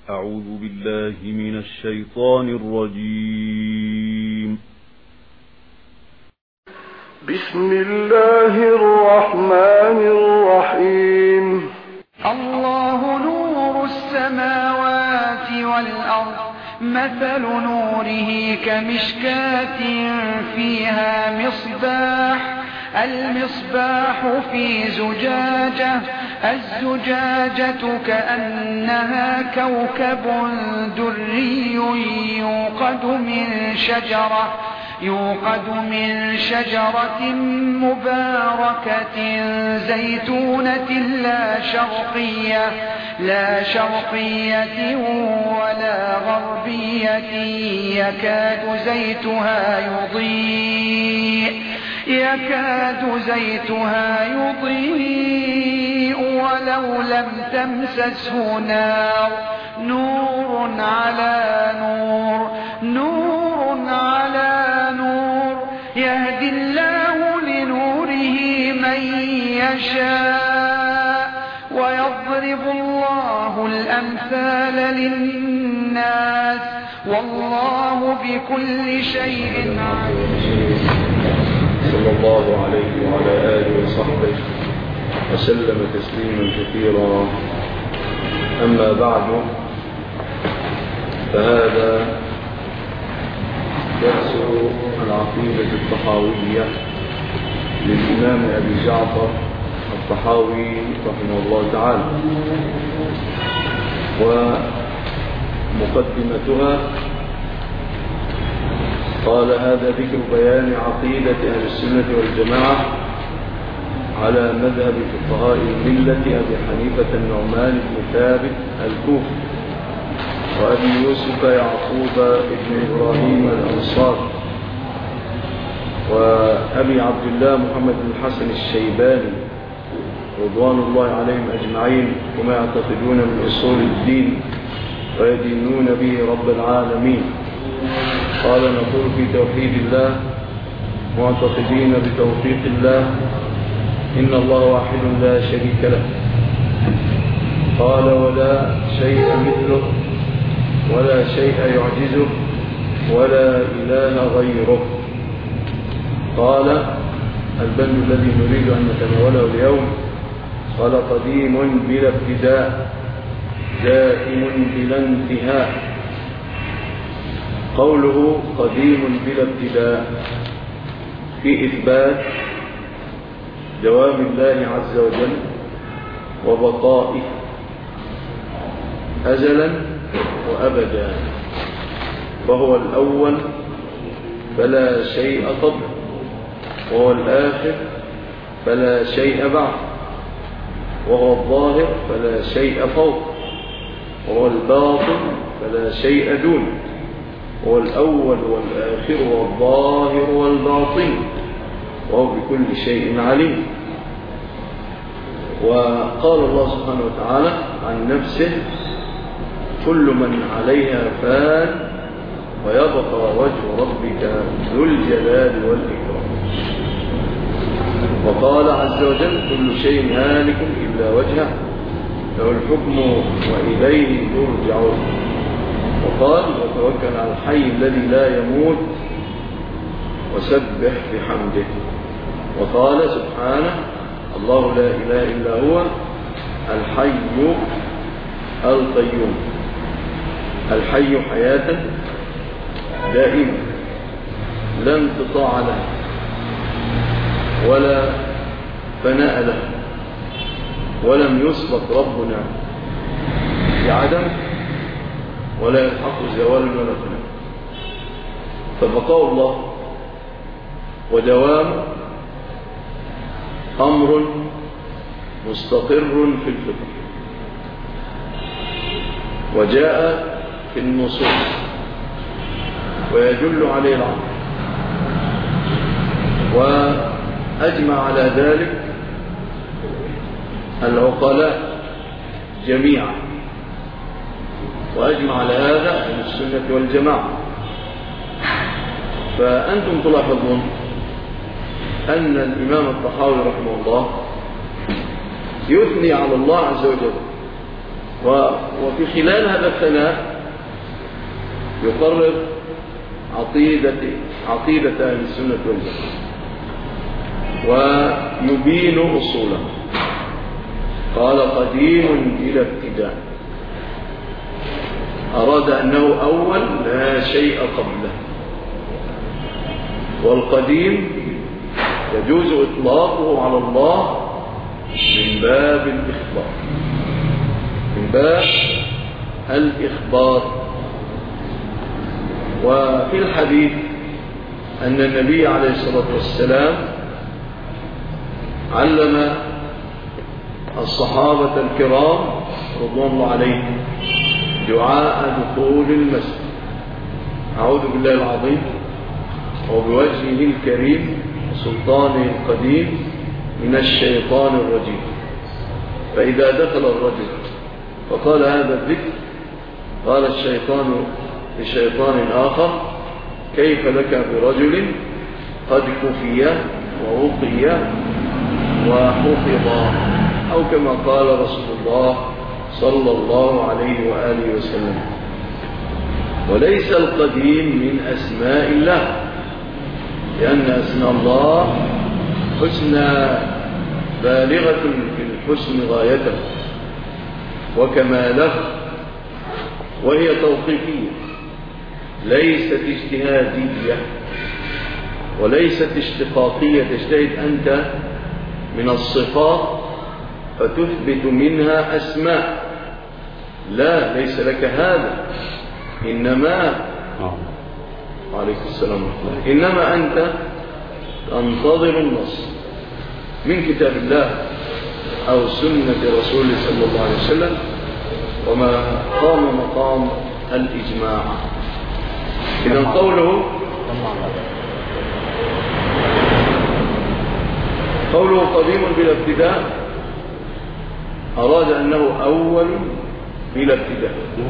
أعوذ بالله من الشيطان الرجيم. بسم الله الرحمن الرحيم. الله نور السماوات والأرض، مثل نوره كمشكاة فيها مصباح، المصباح في زجاجة، الزجاجة كأنها كوكب دري يوقد من شجرة مباركة زيتونة لا شرقية ولا غربية، يكاد زيتها يضيء ولو لم تمسسه نار، نور على نور، يهدي الله لنوره من يشاء، ويضرب الله الأمثال للناس، والله بكل شيء عليم. صلى الله عليه وعلى آله وصحبه وسلم تسليما كثيرا. أما بعد، فهذا درس العقيدة الطحاوية للإمام أبي جعفر الطحاوي رحمه الله تعالى، ومقدمتها قال: هذا ذكر بيان عقيدة أهل السنة والجماعة على مذهب فقهاء الملة أبي حنيفة النعمان بن ثابت الكوفي، وأبي يوسف يعقوب بن إبراهيم الأنصاري، وأبي عبد الله محمد بن الحسن الشيباني رضوان الله عليهم أجمعين، وما يعتقدون من أصول الدين ويدينون به رب العالمين. قال: نقول في توحيد الله معتقدين بتوفيق الله، إن الله واحد لا شريك له. قال: ولا شيء مثله ولا شيء يعجزه ولا إله غيره. قال: البند الذي نريد أن نتناوله اليوم قال: قديم بلا ابتداء، دائم بلا انتهاء. قوله قديم بلا ابتداء في إثبات دوام الله عز وجل وبقائه أزلا وأبدا، فهو الأول فلا شيء قبله، وهو الآخر فلا شيء بعد، وهو الظاهر فلا شيء فوق، وهو الباطن فلا شيء دونه، هو الأول والآخر والظاهر والباطن، وهو بكل شيء عليم. وقال الله سبحانه وتعالى عن نفسه: كل من عليها فان ويبقى وجه ربك ذو الجلال والإكرام. وقال عز وجل: كل شيء هالك إلا وجهه له الحكم وإليه ترجعون. وقال: وتوكل على الحي الذي لا يموت وسبح بحمده. وقال سبحانه: الله لا إله إلا هو الحي القيوم. الحي حياة دائمة لا انقطاع له ولا فناء له، ولم يسبق ربنا بعدم ولا يلحق زوال ولا فناء، فبقاء الله ودوام أمر مستقر في الفطر، وجاء في النصوص ويدل عليه العقل، وأجمع على ذلك العقلاء جميعا، وأجمع على هذا أهل السنة والجماعة. فأنتم تلاحظون أن الإمام الطحاوي رحمه الله يثني على الله عز وجل وفي خلال هذا الثناء يقرر عقيدة أهل السنة والجماعة ويبين أصوله. قال قديم بلا ابتداء، أراد أنه أول لا شيء قبله. والقديم يجوز إطلاقه على الله من باب الإخبار، من باب الإخبار. وفي الحديث أن النبي عليه الصلاة والسلام علم الصحابة الكرام رضوان الله عليهم دعاء دخول المسجد: أعوذ بالله العظيم وبوجهه الكريم وسلطانه القديم من الشيطان الرجيم. فإذا دخل الرجل فقال هذا الذكر قال الشيطان لشيطان آخر: كيف لك برجل قد كفي ووقي وحفظ، أو كما قال رسول الله صلى الله عليه وآله وسلم. وليس القديم من أسماء الله، لأن أسماء الله حسنى بالغة في الحسن غايته وكماله، وهي توقيفية ليست اجتهادية وليست اشتقاقية تجتهد أنت من الصفات فتثبت منها أسماء. لا، ليس لك هذا. إنما عليك السلام ورحمة الله، إنما أنت تنتظر النص من كتاب الله أو سنة رسوله صلى الله عليه وسلم، وما قام مقام الإجماع. إذن قوله قديم بلا ابتداء أراد أنه أول بلا ابتداء،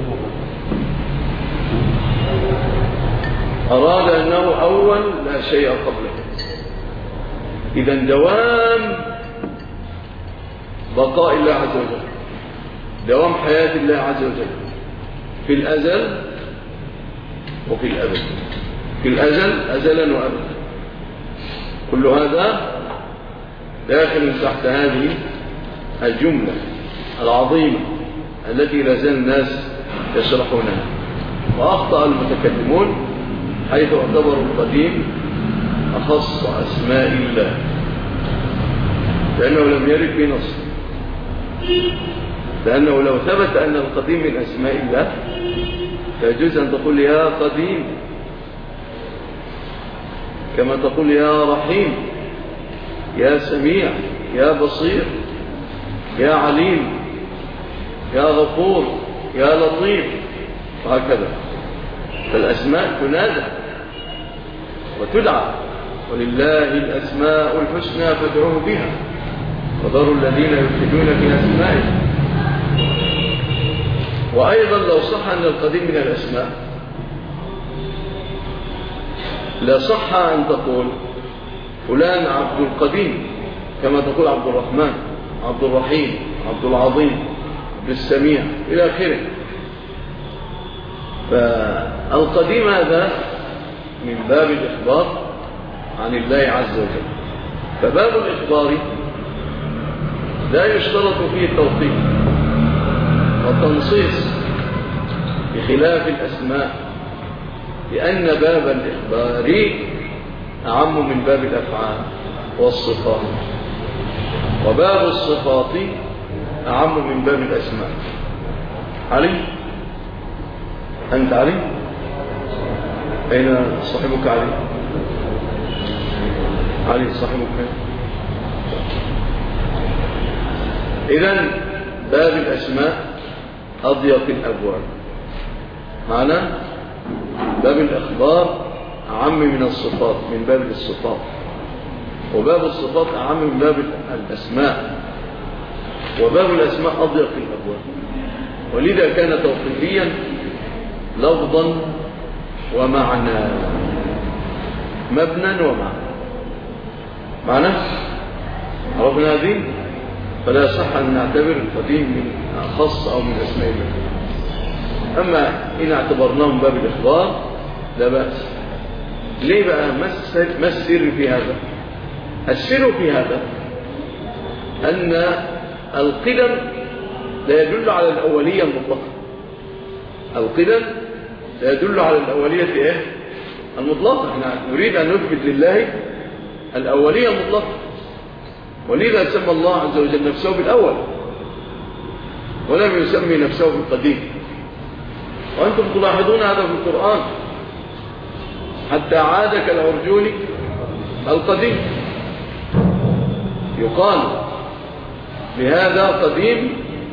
أراد أنه أول لا شيء قبله. إذن دوام بقاء الله عز وجل، دوام حياة الله عز وجل في الأزل وفي الأبد. في الأزل أزلا وأبدا، كل هذا داخل تحت هذه الجملة العظيمة التي لا زال الناس يشرحونها. وأخطأ المتكلمون حيث اعتبروا القديم أخص أسماء الله، لأنه لم يرد في نص. لأنه لو ثبت أن القديم من أسماء الله فيجوز أن تقول يا قديم، كما تقول يا رحيم، يا سميع، يا بصير، يا عليم، يا غفور، يا لطيف، وهكذا. فالأسماء تنادى وتدعى: ولله الأسماء الحسنى فادعوه بها وذروا الذين يلحدون في أسمائه. وأيضا لو صح أن القديم من الأسماء لا صح أن تقول فلان عبد القديم، كما تقول عبد الرحمن، عبد الرحيم، عبد العظيم، عبد السميع إلى آخره. فالقديم هذا من باب الإخبار عن الله عز وجل. فباب الإخبار لا يشترط فيه التوقيف والتنصيص بخلاف الأسماء، لأن باب الإخبار أعم من باب الأفعال والصفات، وباب الصفات أعم من باب الأسماء. علي، أنت علي؟ أين صاحبك علي؟ علي صاحبك. إذن باب الأسماء أضيق الأبواب، معنى باب الإخبار أعم من الصفات، من باب الصفات، وباب الصفات أعم من باب الأسماء، وباب الأسماء أضيق الأبواب. ولذا كان توقيفيا لفظا ومعنى، مبنى ومعنى. معنى عرفنا هذه، فلا صح أن نعتبر القديم من خاص أو من أسماء الله. أما إن اعتبرناه من باب الإخبار لا بأس. ليه بقى؟ ما السر في هذا؟ السر في هذا أن القدم لا يدل على الأولية المطلقة. القدم لا يدل على الأولية المطلقة. احنا نريد أن نثبت لله الأولية المطلقة، ولذا سمى الله عز وجل نفسه بالأول ولم يسمي نفسه بالقديم. وأنتم تلاحظون هذا في القرآن، حتى عاد كالعرجون القديم. يقال بهذا قديم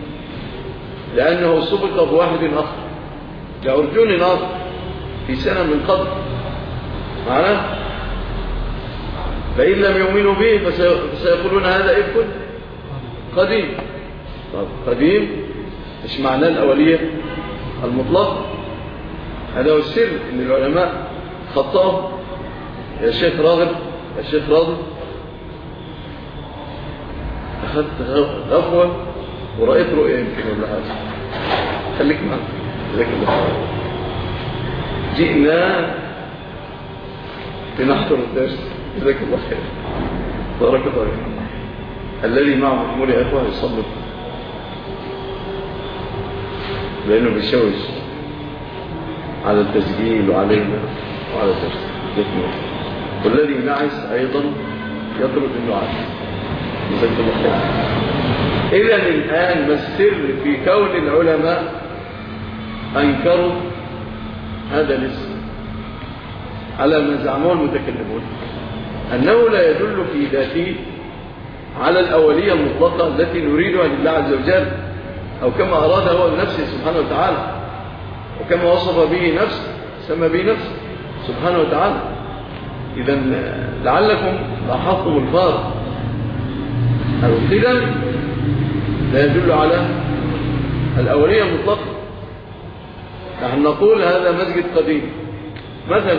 لأنه سبق بواحد آخر، لعرجون آخر في سنة من قبل معنا، فإن لم يؤمنوا به فسيقولون هذا إفك قديم. طب قديم مش معناه الأولية المطلقة. هذا هو السر إن العلماء خطأوا. يا شيخ راغب، يا شيخ راغب، أخذت غفوة ورأيت رؤية يمكن ولا حاجة. خليك معنا. جزاك الله خير. جئنا لنحضر الدرس. جزاك الله خير. بارك الله فيك. الذي معه محمول يا إخوة يصلي لأنه بيشوش على التسجيل وعلينا وعلى الدرس. والذي نعس أيضا يطلب النعاس. جزاك الله خير. إذن الآن ما السر في كون العلماء أنكروا هذا الاسم على ما زعموه المتكلمون؟ أنه لا يدل في ذاته على الأولية المطلقة التي نريدها لله عز وجل، أو كما أراد هو بنفسه سبحانه وتعالى، وكما وصف به نفسه سمى به نفسه سبحانه وتعالى. إذن لعلكم لاحظتم الفارق. القدم لا يدل على الأولية المطلقة. نحن نقول هذا مسجد قديم مثلا،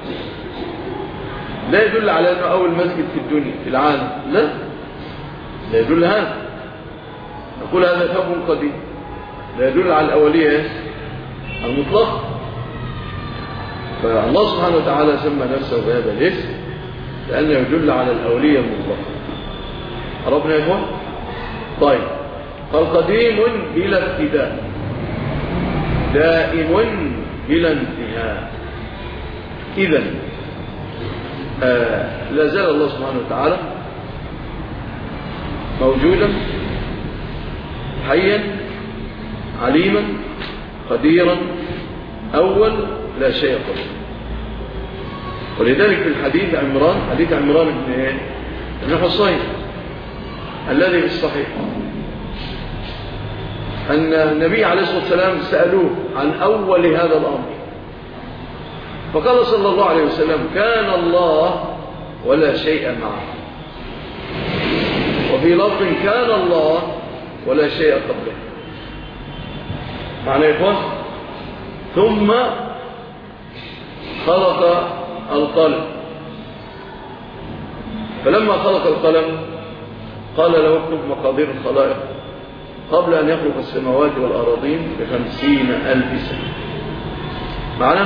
لا يدل على أنه أول مسجد في الدنيا في العالم، لا يدل هذا. نقول هذا ثوب قديم، لا يدل على الأولية المطلقة. فالله سبحانه وتعالى سمى نفسه بهذا الاسم لأنه يدل على الأولية المطلقة. عرفنا يا إخوان؟ طيب، فالقديم بلا ابتداء، دائم بلا انتهاء. إذن لا زال الله سبحانه وتعالى موجودا حيا عليما قديرا أول لا شيء قبل. ولذلك في الحديث حديث عمران بن حصين الذي في الصحيح أن النبي عليه الصلاة والسلام سألوه عن أول هذا الأمر، فقال صلى الله عليه وسلم: كان الله ولا شيء معه. وفي لفظ: كان الله ولا شيء قبله. معنى يا إخوان؟ ثم خلق القلم، فلما خلق القلم قال له: اكتب مقادير الخلائق قبل أن يخلق السماوات والأراضين ب50,000 سنة. معنى؟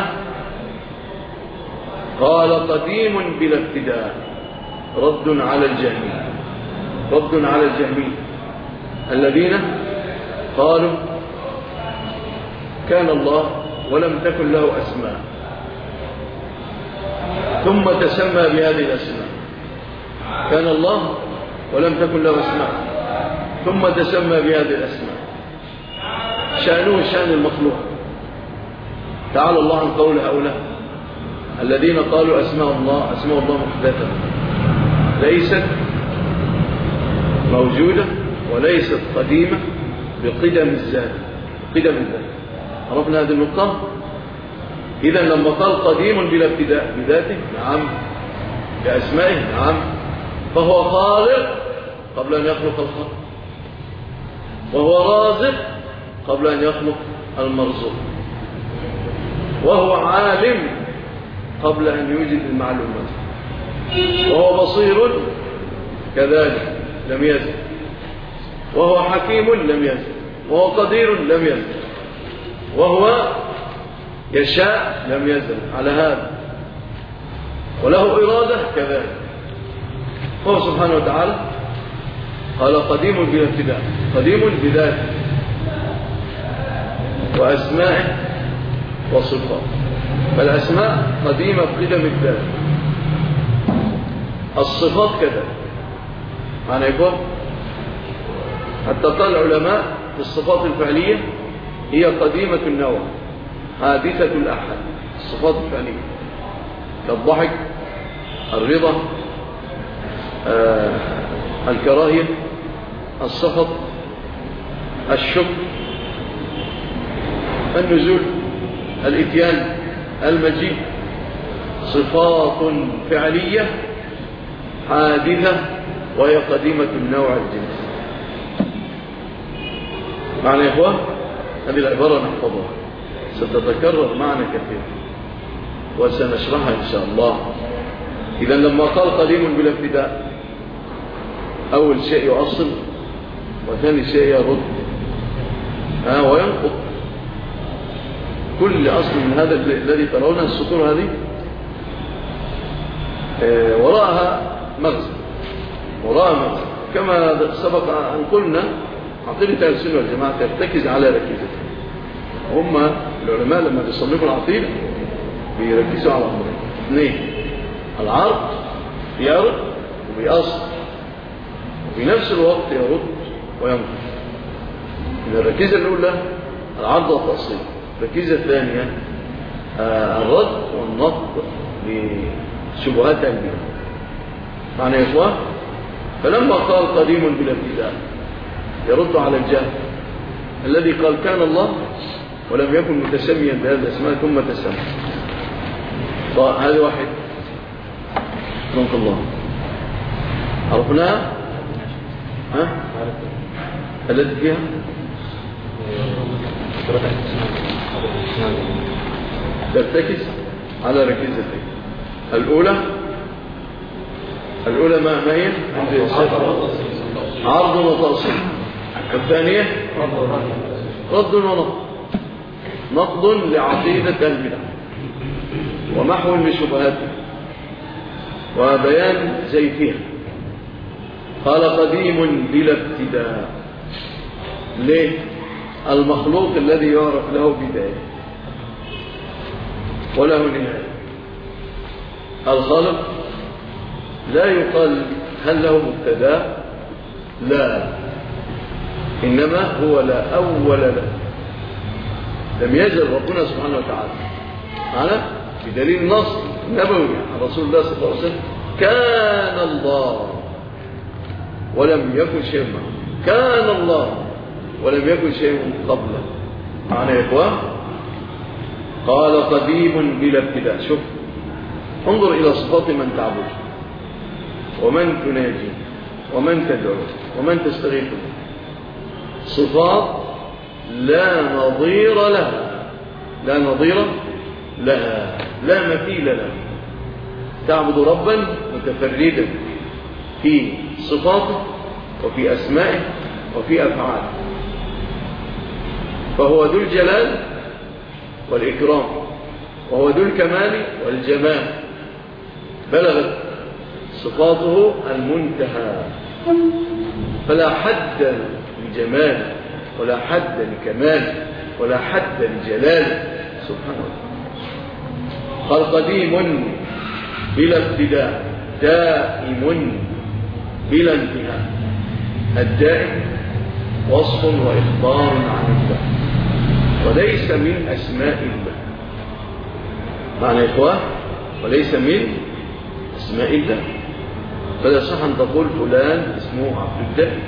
قال: قديم بلا ابتداء، رد على الجهمية، رد على الجهمية الذين قالوا كان الله ولم تكن له أسماء ثم تسمى بهذه الأسماء. كان الله ولم تكن له أسماء ثم تسمى بهذه الأسماء. شأنه شأن المخلوق. تعالى الله عن قول هؤلاء الذين قالوا أسماء الله محدثة ليست موجودة وليست قديمة بقدم الذات. قدم الذات. عرفنا هذه النقطة؟ إذن لما قال قديم بلا ابتداء بذاته، نعم، بأسمائه، نعم، فهو خالق قبل أن يخلق الخلق، وهو رازق قبل أن يخلق المرزوق، وهو عالم قبل أن يوجد المعلومات، وهو بصير كذلك لم يزل، وهو حكيم لم يزل. وهو قدير لم يزل، وهو يشاء لم يزل على هذا، وله إرادة كذلك. هو سبحانه وتعالى قال قديم بلا ابتداء، قديم بذاته وأسمائه وصفاته. فالأسماء قديمة بقدم الذات، الصفات كذا. معنى يقول حتى قال العلماء في الصفات الفعلية هي قديمة النوع حادثة الأحد. الصفات الفعلية كالضحك، الرضا، الكراهية، السخط، الشكر، النزول، الإتيان، المجيء، صفات فعلية حادثة وهي قديمة النوع الجنسي. معنى يا إخوان هذه العبارة نحفظها، ستتكرر معنا كثيرا وسنشرحها إن شاء الله. إذا لما قال قديم بلا ابتداء، أول شيء يؤصل، وثاني شيء يرد وينقض. كل أصل من هذا الذي ترون السطور هذه وراءها مغزى، كما سبق أن قلنا عقيدة أهل السنة والجماعة ترتكز على ركيزتين. هم العلماء لما بيصنفوا العقيدة بيركزوا على أمرين اثنين: العرض يرد وبيأصل، وفي نفس الوقت يرد وينقض. الركيزة الأولى العرض والتأصيل، الركيزة الثانية الرد والنقد لشبهات البدع. معنى يا إخوان فلما قال قديم بلا ابتداء يرد على الجهل الذي قال كان الله ولم يكن متسميا بهذه الأسماء ثم تسمى. هذه واحد رحمك الله عرفناها التي فيها ترتكز على ركيزتين. الأولى ما هي عرض وتأصيل، والثانية رد ونقض، نقض لعقيدة البدع ومحو لشبهاتها وبيان زيفها. قال قديم بلا ابتداء. ليه؟ المخلوق الذي يعرف له بداية وله نهاية. الخالق لا يقال هل له مبتدا، لا، إنما هو لا أول له. لم يزل ربنا سبحانه وتعالى على بدليل النص النبوي عن رسول الله صلى الله عليه وسلم: كان الله ولم يكن شيء معه، كان الله ولم يكن شيء قبله. معنى يا إخوان قال قديم بلا ابتداء. شوف، انظر إلى صفات من تعبد ومن تناجي ومن تدعو ومن تستغيث، صفات لا نظير لها، لا نظير لها، لا مثيل لها. تعبد ربا متفردا في صفاته وفي أسمائه وفي أفعاله، فهو ذو الجلال والإكرام، وهو ذو الكمال والجمال، بلغت صفاته المنتهى، فلا حد لجمال ولا حد لكمال ولا حد لجلال سبحانه وتعالى. قال قديم بلا ابتداء، دائم بلا انتهاء. الدائم وصف وإخبار عن الله وليس من أسماء الله. معنى يا إخوان وليس من أسماء الله. فلا صح أن تقول فلان اسمه عبد الدائم،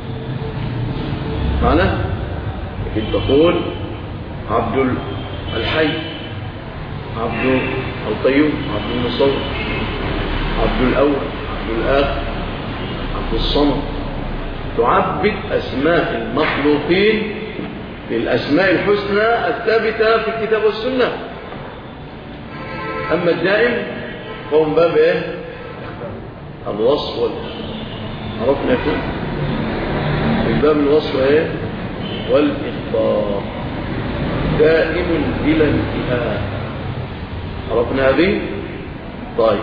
معنى لكن تقول عبد الحي، عبد القيوم، عبد المصور، عبد الأول، عبد الآخر، عبد الصمد. تعبد أسماء المخلوقين بالأسماء الحسنى الثابتة في الكتاب والسنة. أما الدائم فهو من باب إيه؟ الوصف عرفنا يكون من باب الوصف إيه؟ والإخبار دائم بلا انتهاء. عرفنا هذه؟ طيب.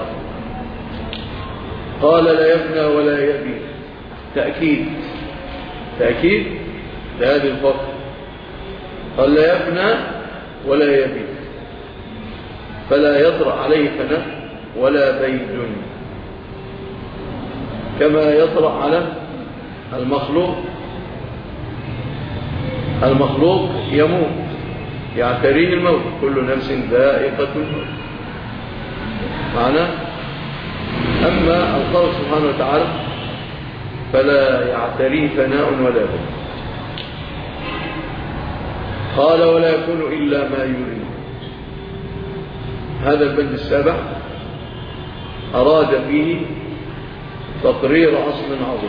قال لا يفنى ولا يبيد، تأكيد لهذه الفقرة. قال لا يفنى ولا يبيد، فلا يطرأ عليه فناء ولا بيد، كما يطرأ على المخلوق يموت، يعتريه الموت، كل نفس ذائقة الموت معناه. أما الخالق سبحانه وتعالى فلا يعتريه فناء ولا بيد. قال ولا يكون إلا ما يريد. هذا البند السابع أراد فيه تقرير أصل عظيم،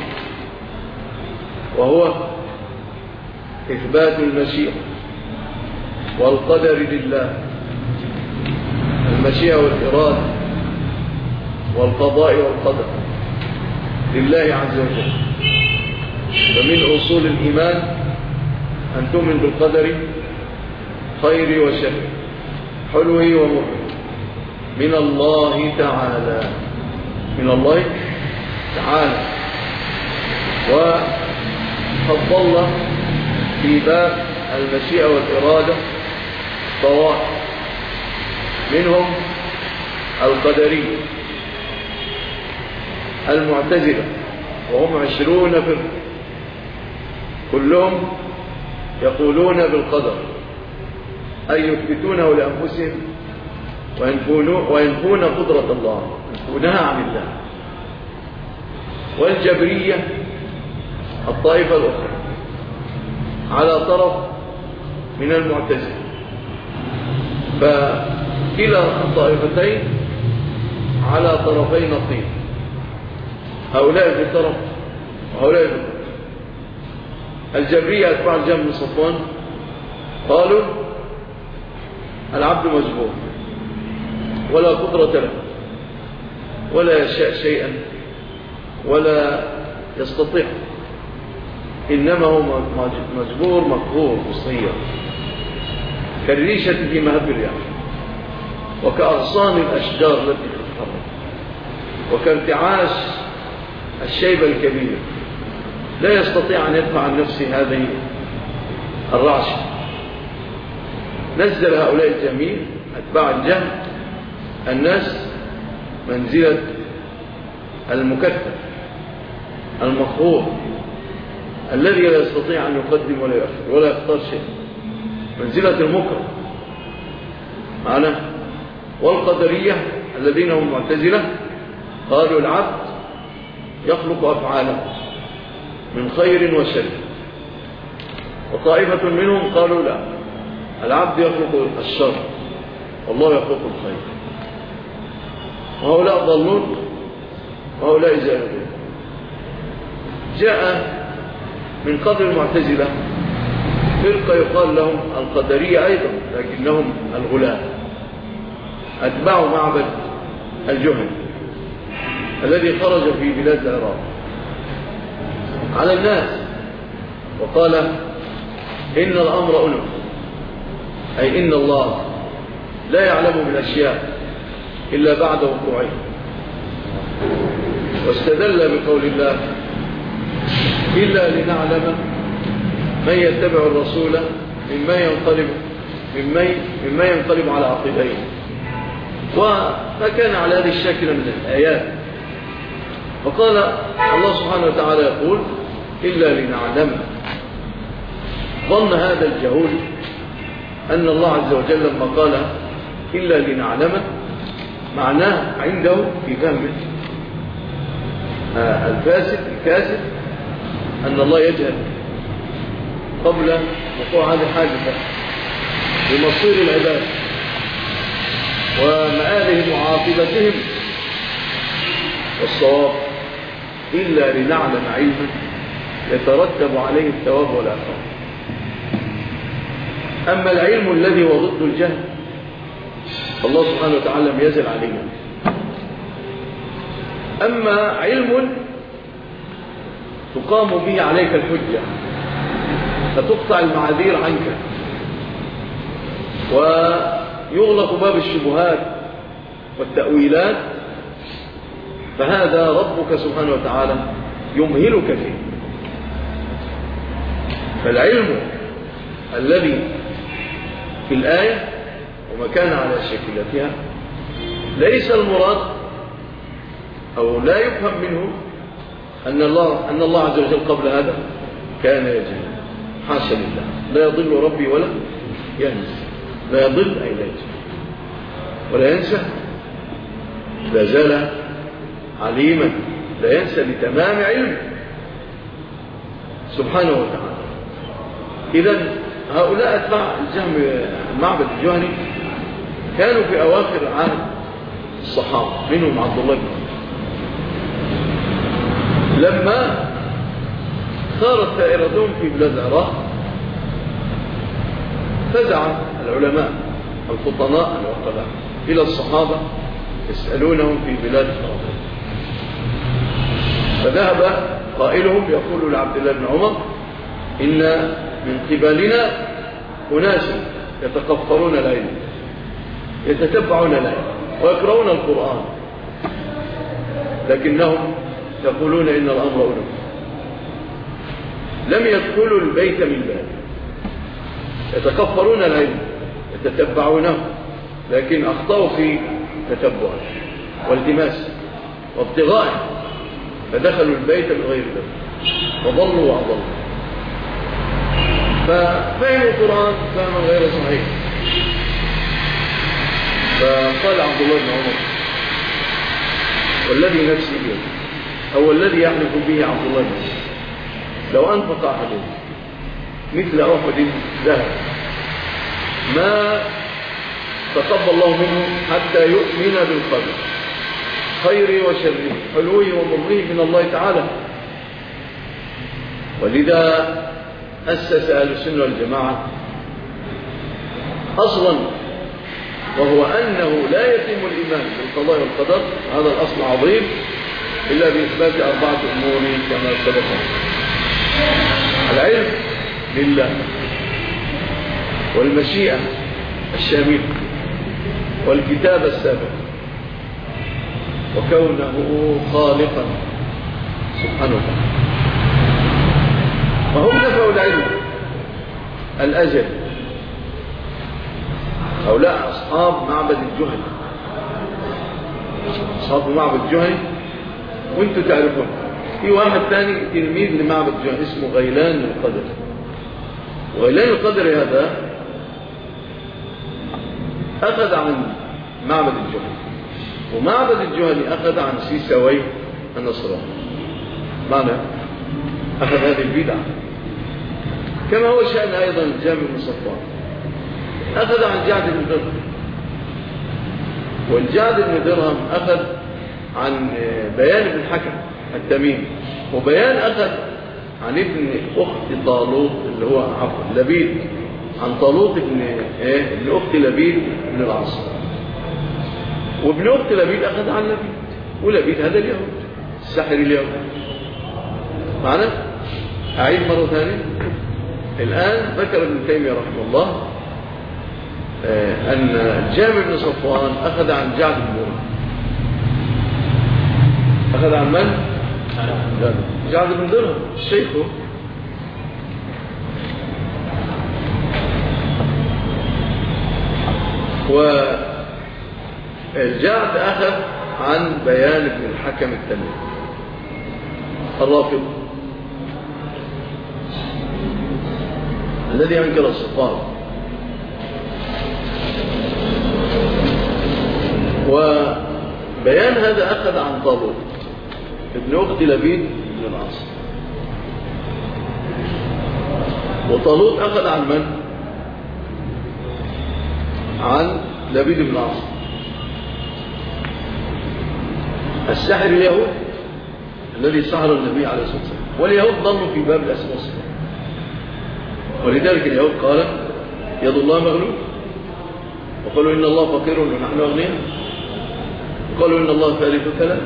وهو إثبات المشيئة والقدر لله، المشيئة والإرادة والقضاء والقدر لله عز وجل. فمن أصول الإيمان أن تؤمن بالقدر خير وشر، حلوه ومره، من الله تعالى، وقد ضل في باب المشيئة والإرادة طوائف، منهم القدرية المعتزلة، وهم 20 فرقة، كلهم يقولون بالقدر، أي يثبتونه لأنفسهم وينفون قدرة الله، ينفونها عن الله. والجبرية الطائفة الأخرى على طرف من المعتزلة، فكلا الطائفتين على طرفي نقيض، هؤلاء في طرف وهؤلاء في طرف. الجبرية أتباع الجهم بن صفوان قالوا العبد مجبور ولا قدرة له ولا يشاء شيئا ولا يستطيع، إنما هو مجبور مقهور مصير، كالريشة في مهب الرياح، وكأغصان الأشجار التي تتحرك، وكارتعاش الشيب الكبير، لا يستطيع أن يدفع عن نفسه هذه الرعشة. نزل هؤلاء الجميع أتباع الجهم الناس منزلة المكتف المقهور الذي لا يستطيع أن يقدم ولا يؤخر ولا يختار شيء، منزلة المكره معنا. والقدرية الذين هم معتزلة قالوا العبد يخلق أفعاله من خير وشر، وطائفة منهم قالوا لا، العبد يخلق الشر والله يخلق الخير. وهؤلاء ضلون وهؤلاء زائرون. جاء من قبل المعتزلة فرقة يقال لهم القدرية أيضا، لكنهم الغلاة، أتباع معبد الجهني الذي خرج في بلاد العراق على الناس وقال إن الأمر أنف، أي إن الله لا يعلم بالأشياء إلا بعد وقوعها. واستدل بقول الله إلا لنعلم من يتبع الرسول مما ينقلب على عقبيه. وما كان على هذه الشكل من الآيات. وقال الله سبحانه وتعالى يقول إلا لنعلم. ظن هذا الجهول أن الله عز وجل لما قال إلا لنعلم معناه عنده في فهمه الكاسد أن الله يجهل قبل وقوع هذه الحادثة بمصير العباد ومآلهم وعاقبتهم. والصواب إلا لنعلم علما يترتب عليه الثواب والعقاب. أما العلم الذي هو ضد الجهل فالله سبحانه وتعالى لم يزل علينا. أما علم تقام به عليك الحجة فتقطع المعاذير عنك ويغلق باب الشبهات والتأويلات، فهذا ربك سبحانه وتعالى يمهلك فيه. فالعلم الذي في الآية وما كان على شكلتها ليس المراد أو لا يفهم منه أن الله عز وجل قبل هذا كان يجهل. حاشا لله، لا يضل ربي ولا ينسى. لا يضل أي لا يجهل ولا ينسى، لا زال عليما لا ينسى لتمام علمه سبحانه وتعالى. إذن هؤلاء أتباع معبد الجهني كانوا في أواخر عهد الصحابة، منهم عبد الله بن عمر. لما صارت ثائرتهم في بلاد العراق فزع العلماء الفطناء العقلاء إلى الصحابة يسألونهم في بلاد العراق. فذهب قائلهم يقول لعبد الله بن عمر: إن من قبلنا أناس يتقفرون العلم، يتتبعون العلم ويقرؤون القرآن، لكنهم يقولون إن الأمر أولى. لم يدخلوا البيت من باب، يتكفرون العلم يتتبعونه، لكن أخطأوا في تتبعه والتماس وابتغائه، فدخلوا البيت من غير باب وضلوا وأضلوا، ففهموا القرآن فهما غير صحيح. فقال عبد الله بن عمر: والذي نفسي بيده، أو الذي يحلف به عبد الله بن عمر، لو أنفق أحد مثل أحد ذهب ما تقبل الله منه حتى يؤمن بالقدر، خيره وشره، حلوه ومره من الله تعالى. ولذا أسس أهل السنة والجماعة أصلا، وهو أنه لا يتم الإيمان بالقضاء والقدر، هذا الأصل عظيم، إلا بإثبات 4 أمور كما سبق: العلم لله، والمشيئة الشاملة، والكتاب السابق، وكونه خالقا سبحانه وتعالى. فهم نفوا العلم الأجل. هؤلاء أصحاب معبد الجهني، أصحاب معبد الجهني، وانتم تعرفون. في واحد ثاني تلميذ لمعبد الجهني اسمه غيلان القدر. وغيلان القدر هذا أخذ عن معبد الجهني، ومعبد الجهني أخذ عن سيسوي النصراني. معنى أخذ هذه البدعة، كما هو شأن أيضا الجامع بن صفوان، أخذ عن جعد بن درهم، والجعد بن درهم أخذ عن بيان بن الحكم التميمي، وبيان أخذ عن ابن أخت طالوت اللي هو لبيد، عن طالوت ابن أخت لبيد بن العاص، وابن أخت لبيد أخذ عن لبيد، ولبيد هذا اليهود الساحر اليهود. معنا أعيد مرة ثانية. الآن ذكر ابن تيمية رحمه الله أن جابر بن صفوان أخذ عن جعد بن درهم. أخذ عن من؟ جعد بن درهم الشيخ. والجعد أخذ عن بيان ابن الحكم التميمي الرافضي الذي أنكر الصفات. وبيان هذا أخذ عن طالوت ابن أخت لبيد بن العاص. وطالوت أخذ عن من؟ عن لبيد بن العاص الساحر اليهود الذي سحر النبي عليه الصلاة والسلام. واليهود ظنوا في باب الأسماء والصفات، ولذلك اليهود قال يد الله مغلول، وقالوا إن الله فقير ونحن أغنياء، وقالوا إن الله ثالث ثلاث،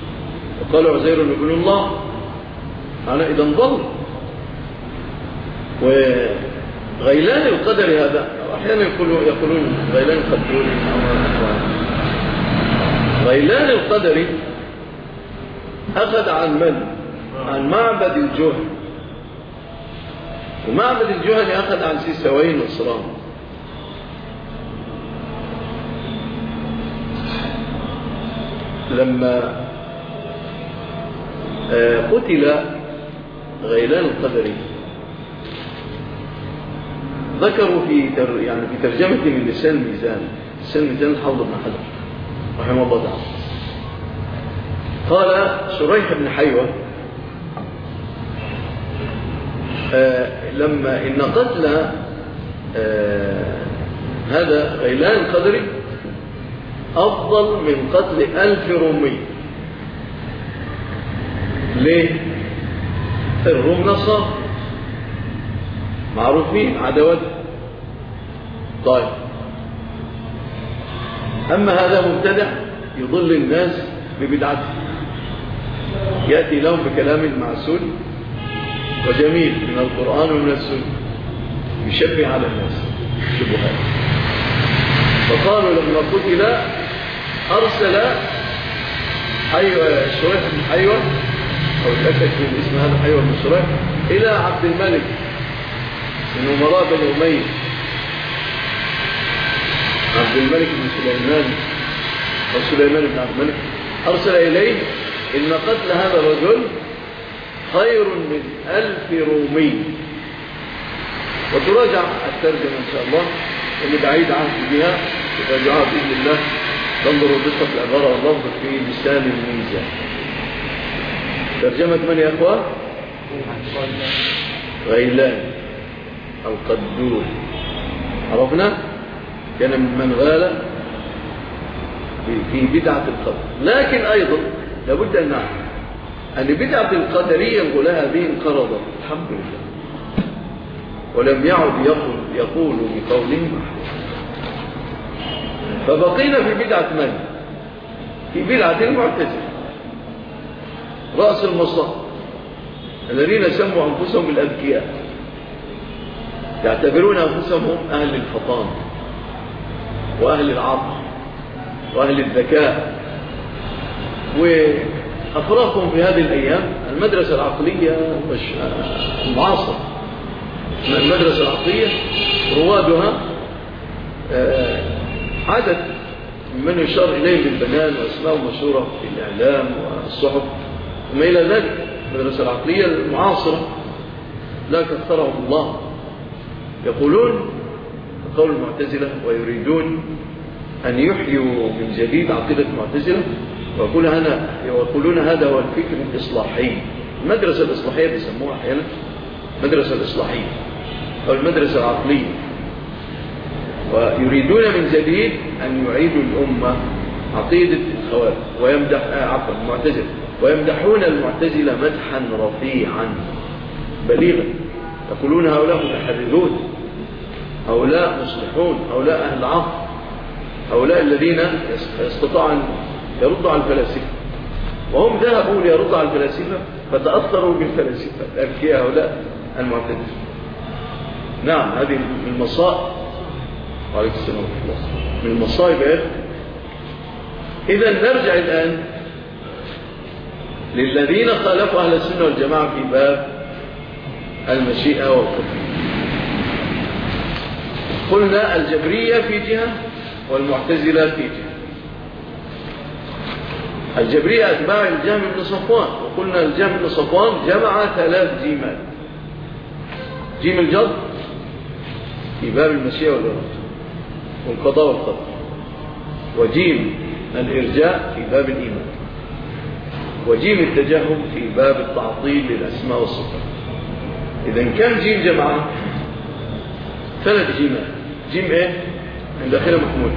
وقالوا عزير ابن الله. أنا إذا ضل. وغيلان القدر هذا أحيانا يقولون غيلان القدر. غيلان القدر أخذ عن من؟ عن معبد الجهني، ومعبد الجهني أخذ عن سيسوي النصران. لما قتل غيلان القدري ذكروا في ترجمة من لسان الميزان الحافظ بن حجر رحمه الله تعالى، قال شريح بن حيوة لما إن قتل هذا غيلان القدري أفضل من قتل 1000 رومي. ليه؟ الروم نصارى معروفين عداوات. طيب أما هذا مبتدع يضل الناس ببدعته، يأتي لهم بكلام معسول وجميل من القرآن ومن السنة، يشبه على الناس شبهات. فقالوا لما قتل أرسل شريح بن حيوة، أو تأكد من اسم هذا حيوة بن شريح، إلى عبد الملك من أمراء بني أمية، عبد الملك بن سليمان أو سليمان بن عبد الملك، أرسل إليه إن قتل هذا الرجل خير من 1000 رومي. وتراجع الترجمة إن شاء الله اللي بعيد عهد بها تراجعها بإذن الله، تنظروا دقة العبارة واللفظ في لسان الميزان. ترجمة من يا أخوة؟ غيلان القدور، عرفنا؟ كان من غال في بدعة القدر. لكن أيضا لابد أن نعلم أن بدعة القدرية الغلاة هذه انقرضت الحمد لله، ولم يعد يقول بقوله محفوظ. فبقينا في بدعة من؟ في بدعة المعتزلة رأس المصائب، الذين سموا أنفسهم بالأذكياء، يعتبرون أنفسهم هم أهل الفطان وأهل العقل وأهل الذكاء. وأفراقهم في هذه الأيام المدرسة العقلية المعاصرة، المدرسة العقلية روادها عدد من يشار إليه بالبنان وأسماء مشهورة في الإعلام والصحف وما إلى ذلك. المدرسة العقلية المعاصرة لا كثرهم الله، يقولون قول المعتزلة ويريدون أن يحيوا من جديد عقيدة المعتزلة، ويقولون هذا هو الفكر الإصلاحي. المدرسة الإصلاحية بيسموها أحيانا المدرسة الإصلاحية أو المدرسة العقلية، ويريدون من جديد أن يعيدوا الأمة عقيدة الخوارج المعتزلة، ويمدحون المعتزلة مدحا رفيعا بليغا، يقولون هؤلاء متحررون، هؤلاء مصلحون، هؤلاء أهل عقل، هؤلاء الذين يستطيعوا أن يردوا على الفلاسفة. وهم ذهبوا ليردوا على الفلاسفة فتأثروا بالفلاسفة الأذكياء هؤلاء المعتزلة. نعم، هذه من المصائب. وعليكم السلام ورحمة الله. من المصائب إيه؟ إذا نرجع الآن للذين خالفوا أهل السنة والجماعة في باب المشيئة والقدر. قلنا الجبرية في جهة والمعتزلة في جهة. الجبرية أتباع الجهم بن صفوان، وقلنا الجهم بن صفوان جمع 3 جيمات: جيم الجبر في باب المشيئة والقضاء والقدر، وجيم الإرجاء في باب الإيمان، وجيم التجهم في باب التعطيل للأسماء والصفات. إذن كم جيم جمعة؟ 3 جيمات. جيم إيه؟ عند آخرة محمود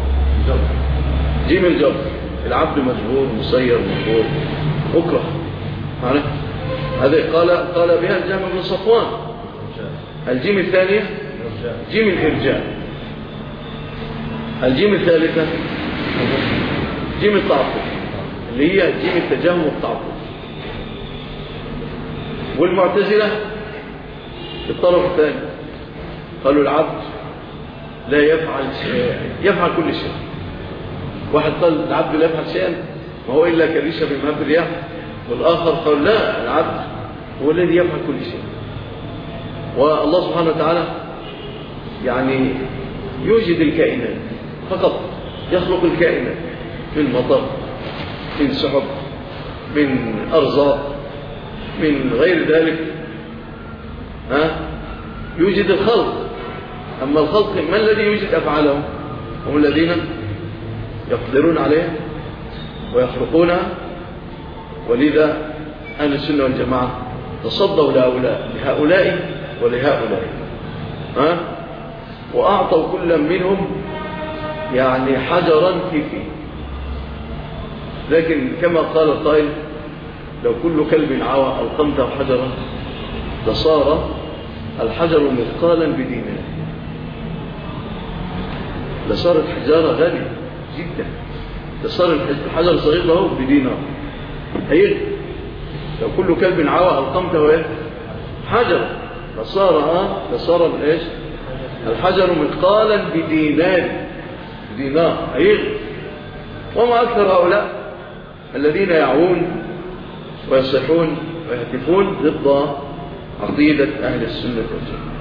جيم الجبر، العبد مجبور مسير مجبور أكره. هذا قال بها الجهم بن صفوان. الجيم الثانية جيم الإرجاء. الجيم الثالثة جيم التعطيل اللي هي جيم التجهم والتعطيل. والمعتزلة الطرف الثاني قالوا العبد لا يفعل شيء، يفعل كل شيء. واحد قال العبد لا يفعل شيئا ما هو إلا كريشة بمهب الرياح، والآخر قال لا، العبد هو الذي يفعل كل شيء. والله سبحانه وتعالى يعني يوجد الكائنات فقط، يخلق الكائنات من مطر، من سحب، من أرزاق، من غير ذلك. يوجد الخلق. أما الخلق من الذي يوجد أفعالهم؟ هم الذين يقدرون عليها ويخلقونها. ولذا أهل السنة والجماعة تصدوا لهؤلاء ولهؤلاء، وأعطوا كل منهم يعني حجرا في فيه. لكن كما قال القائل لو كل كلب عوى ألقمته حجرا لصار الحجر مثقالا بدينار، لصارت حجارة غالية جدا، لصار الحجر صغير له بدينار. هي لو كل كلب عوى ألقمته حجر لصار ايش؟ الحجر مثقالا بدينار. هي وما أكثر هؤلاء الذين يعون ويصيحون ويهتفون ضد عقيدة أهل السنة والجماعة.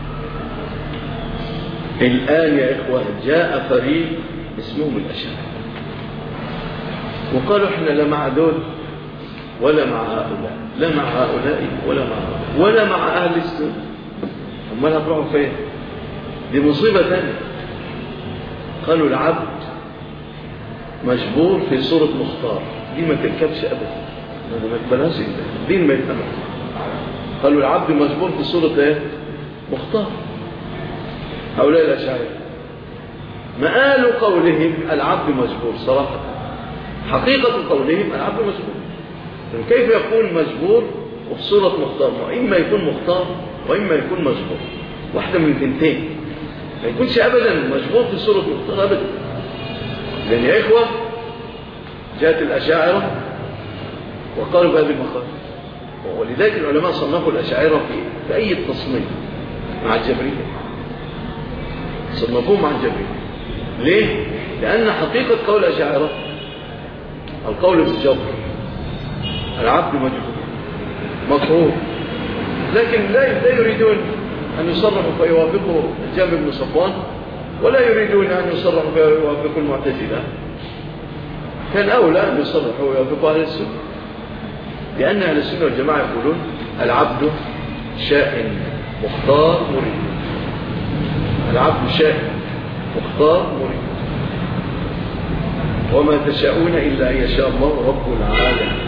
الآن يا إخوة جاء فريق اسمهم الأشاعرة وقالوا إحنا لا مع دول ولا مع هؤلاء، لا مع هؤلاء ولا مع أهل السنة. أما لا تروحوا فين؟ دي مصيبة ثانية. قالوا العبد مجبور في صورة مختار، دي ما تركبش أبدا، ما تقبلهاش الدين ما يتأمل. قالوا العبد مجبور في صورة ايه؟ مختار. هؤلاء الأشاعرة مآل قولهم العبد مجبور، صراحة حقيقة قولهم العبد مجبور. كيف يكون مجبور وفي صورة مختار؟ وإما يكون مختار وإما يكون مجبور، واحدة من الثنتين. ما يكونش أبدا مجبور في صورة مختار أبدا. لأن يا إخوة جاءت الأشاعرة وقالوا بهذه المقال، ولذلك العلماء صنفوا الأشاعرة في أي تصنيف مع الجبرية، صنفوه مع الجبرية. ليه؟ لأن حقيقة قول الأشاعرة القول بالجبر، العبد مجبور مقهور، لكن لا يريدون أن يصرحوا فيوافقوا جابر بن صفوان، ولا يريدون أن يصرحوا فيوافقوا المعتزلة. كان أولى أن يصرحوا ويوافقوا أهل السنة، لأن أهل السنة والجماعة يقولون العبد شاء مختار مريد. العبد شاء مختار مريد، وما تشاءون إلا أن يشاء الله رب العالمين.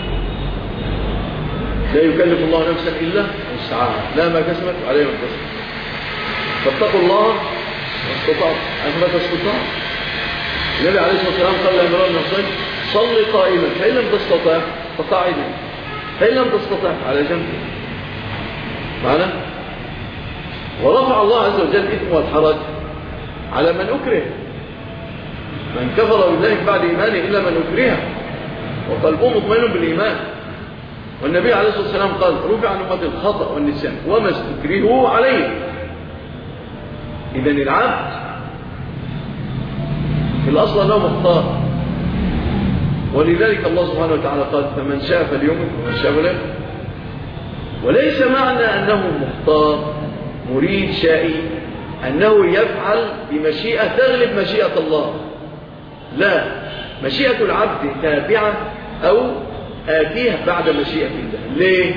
لا يكلف الله نفسا إلا وسعها، لا ما كسبت عليه ما كسبت. فاتقوا الله واستطاعوا أن ما تستطاعوا. النبي عليه الصلاة والسلام قال لعمران بن حسين صل قائما، فإن لم تستطع فقاعدا، فإن لم تستطع على جنب. معنا؟ ورفع الله عز وجل الإثم والحرج على من أكره. من كفر بالله بعد إيمانه إلا من أكره وقلبه مطمئن بالإيمان. والنبي عليه الصلاة والسلام قال رفع عن أمة الخطأ والنسيان وما استكرهوا عليه. إذن العبد في الأصل أنه مختار، ولذلك الله سبحانه وتعالى قال فمن شاء فليؤمن ومن شاء فليكفر. وليس معنى أنه مختار مريد شائي أنه يفعل بمشيئة تغلب مشيئة الله، لا، مشيئة العبد تابعة أو آتيه بعد مشيئة الله. ليه؟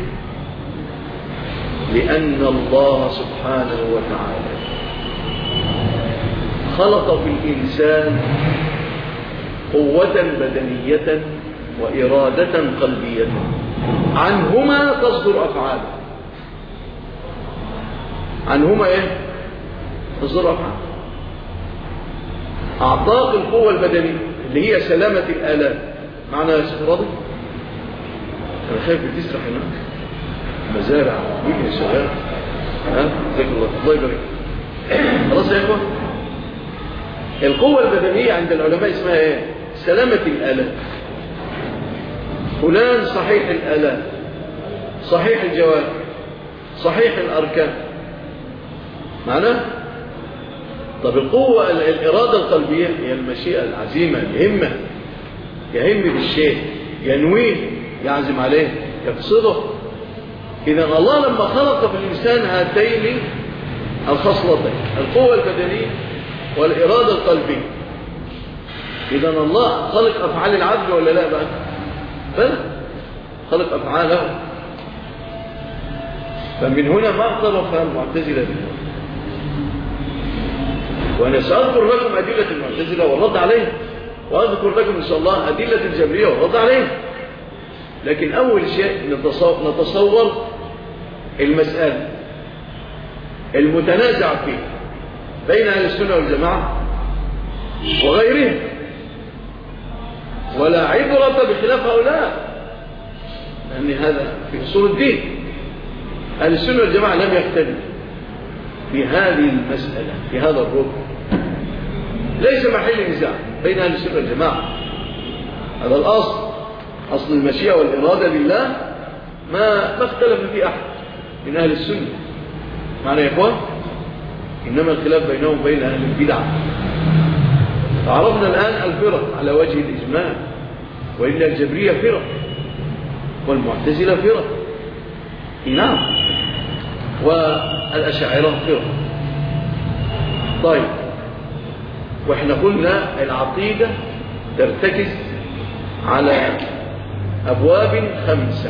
لأن الله سبحانه وتعالى خلق في الإنسان قوة بدنية وإرادة قلبية، عنهما تصدر أفعال. عنهما إيه؟ تصدر أفعال. أعطاك القوة البدنية اللي هي سلامة الآلام. معنى يا شيخ راضي؟ أنا خايف بتسرح هناك مزارع ويجي شغال. ذكر الله يبارك. خلاص يا إخوة، القوة البدنية عند العلماء اسمها إيه؟ سلامة الآلام. فلان صحيح الآلام، صحيح الجوارح، صحيح الأركان، معناه؟ طب القوة الإرادة القلبية هي المشيئة العزيمة، الهمة، يهم بالشيء، ينويه، يعزم عليه، يقصده. إذا الله لما خلق في الإنسان هاتين الخصلتين، القوة البدنية والإرادة القلبية، إذا الله خلق أفعال العبد ولا لا بقى؟ بلى، خلق أفعاله. فمن هنا ما اعترف المعتزلة بالله. وأنا سأذكر لكم أدلة المعتزلة والرد عليها، وأذكر لكم إن شاء الله أدلة الجبرية والرد عليها. لكن أول شيء نتصور المسألة المتنازع فيه بين أهل السنة والجماعة وغيرهم، ولا عبرة بخلاف هؤلاء، لأن هذا في أصول الدين. أهل السنة والجماعة لم يختلفوا في هذه المسألة، في هذا الركن ليس محل نزاع بين أهل السنة والجماعة. هذا الأصل، أصل المشيئة والإرادة لله، ما اختلف فيه أحد من أهل السنة. معنى يا إخوان، إنما الخلاف بينهم وبين أهل البدع. فعرفنا الآن الفرق على وجه الإجمال، وإلا الجبرية فرق والمعتزلة فرق، نعم، والأشاعرة فرق. طيب، وإحنا قلنا العقيدة ترتكز على أبواب 5.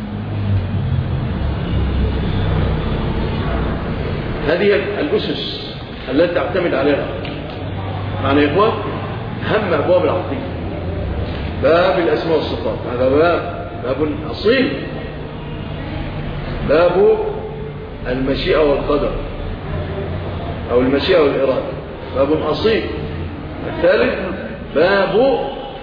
هذه الأسس التي تعتمد عليها. معنى يا إخوان، أهم أبواب العقيدة باب الأسماء والصفات، هذا باب أصيل. باب المشيئة والقدر أو المشيئة والإرادة، باب أصيل. الثالث باب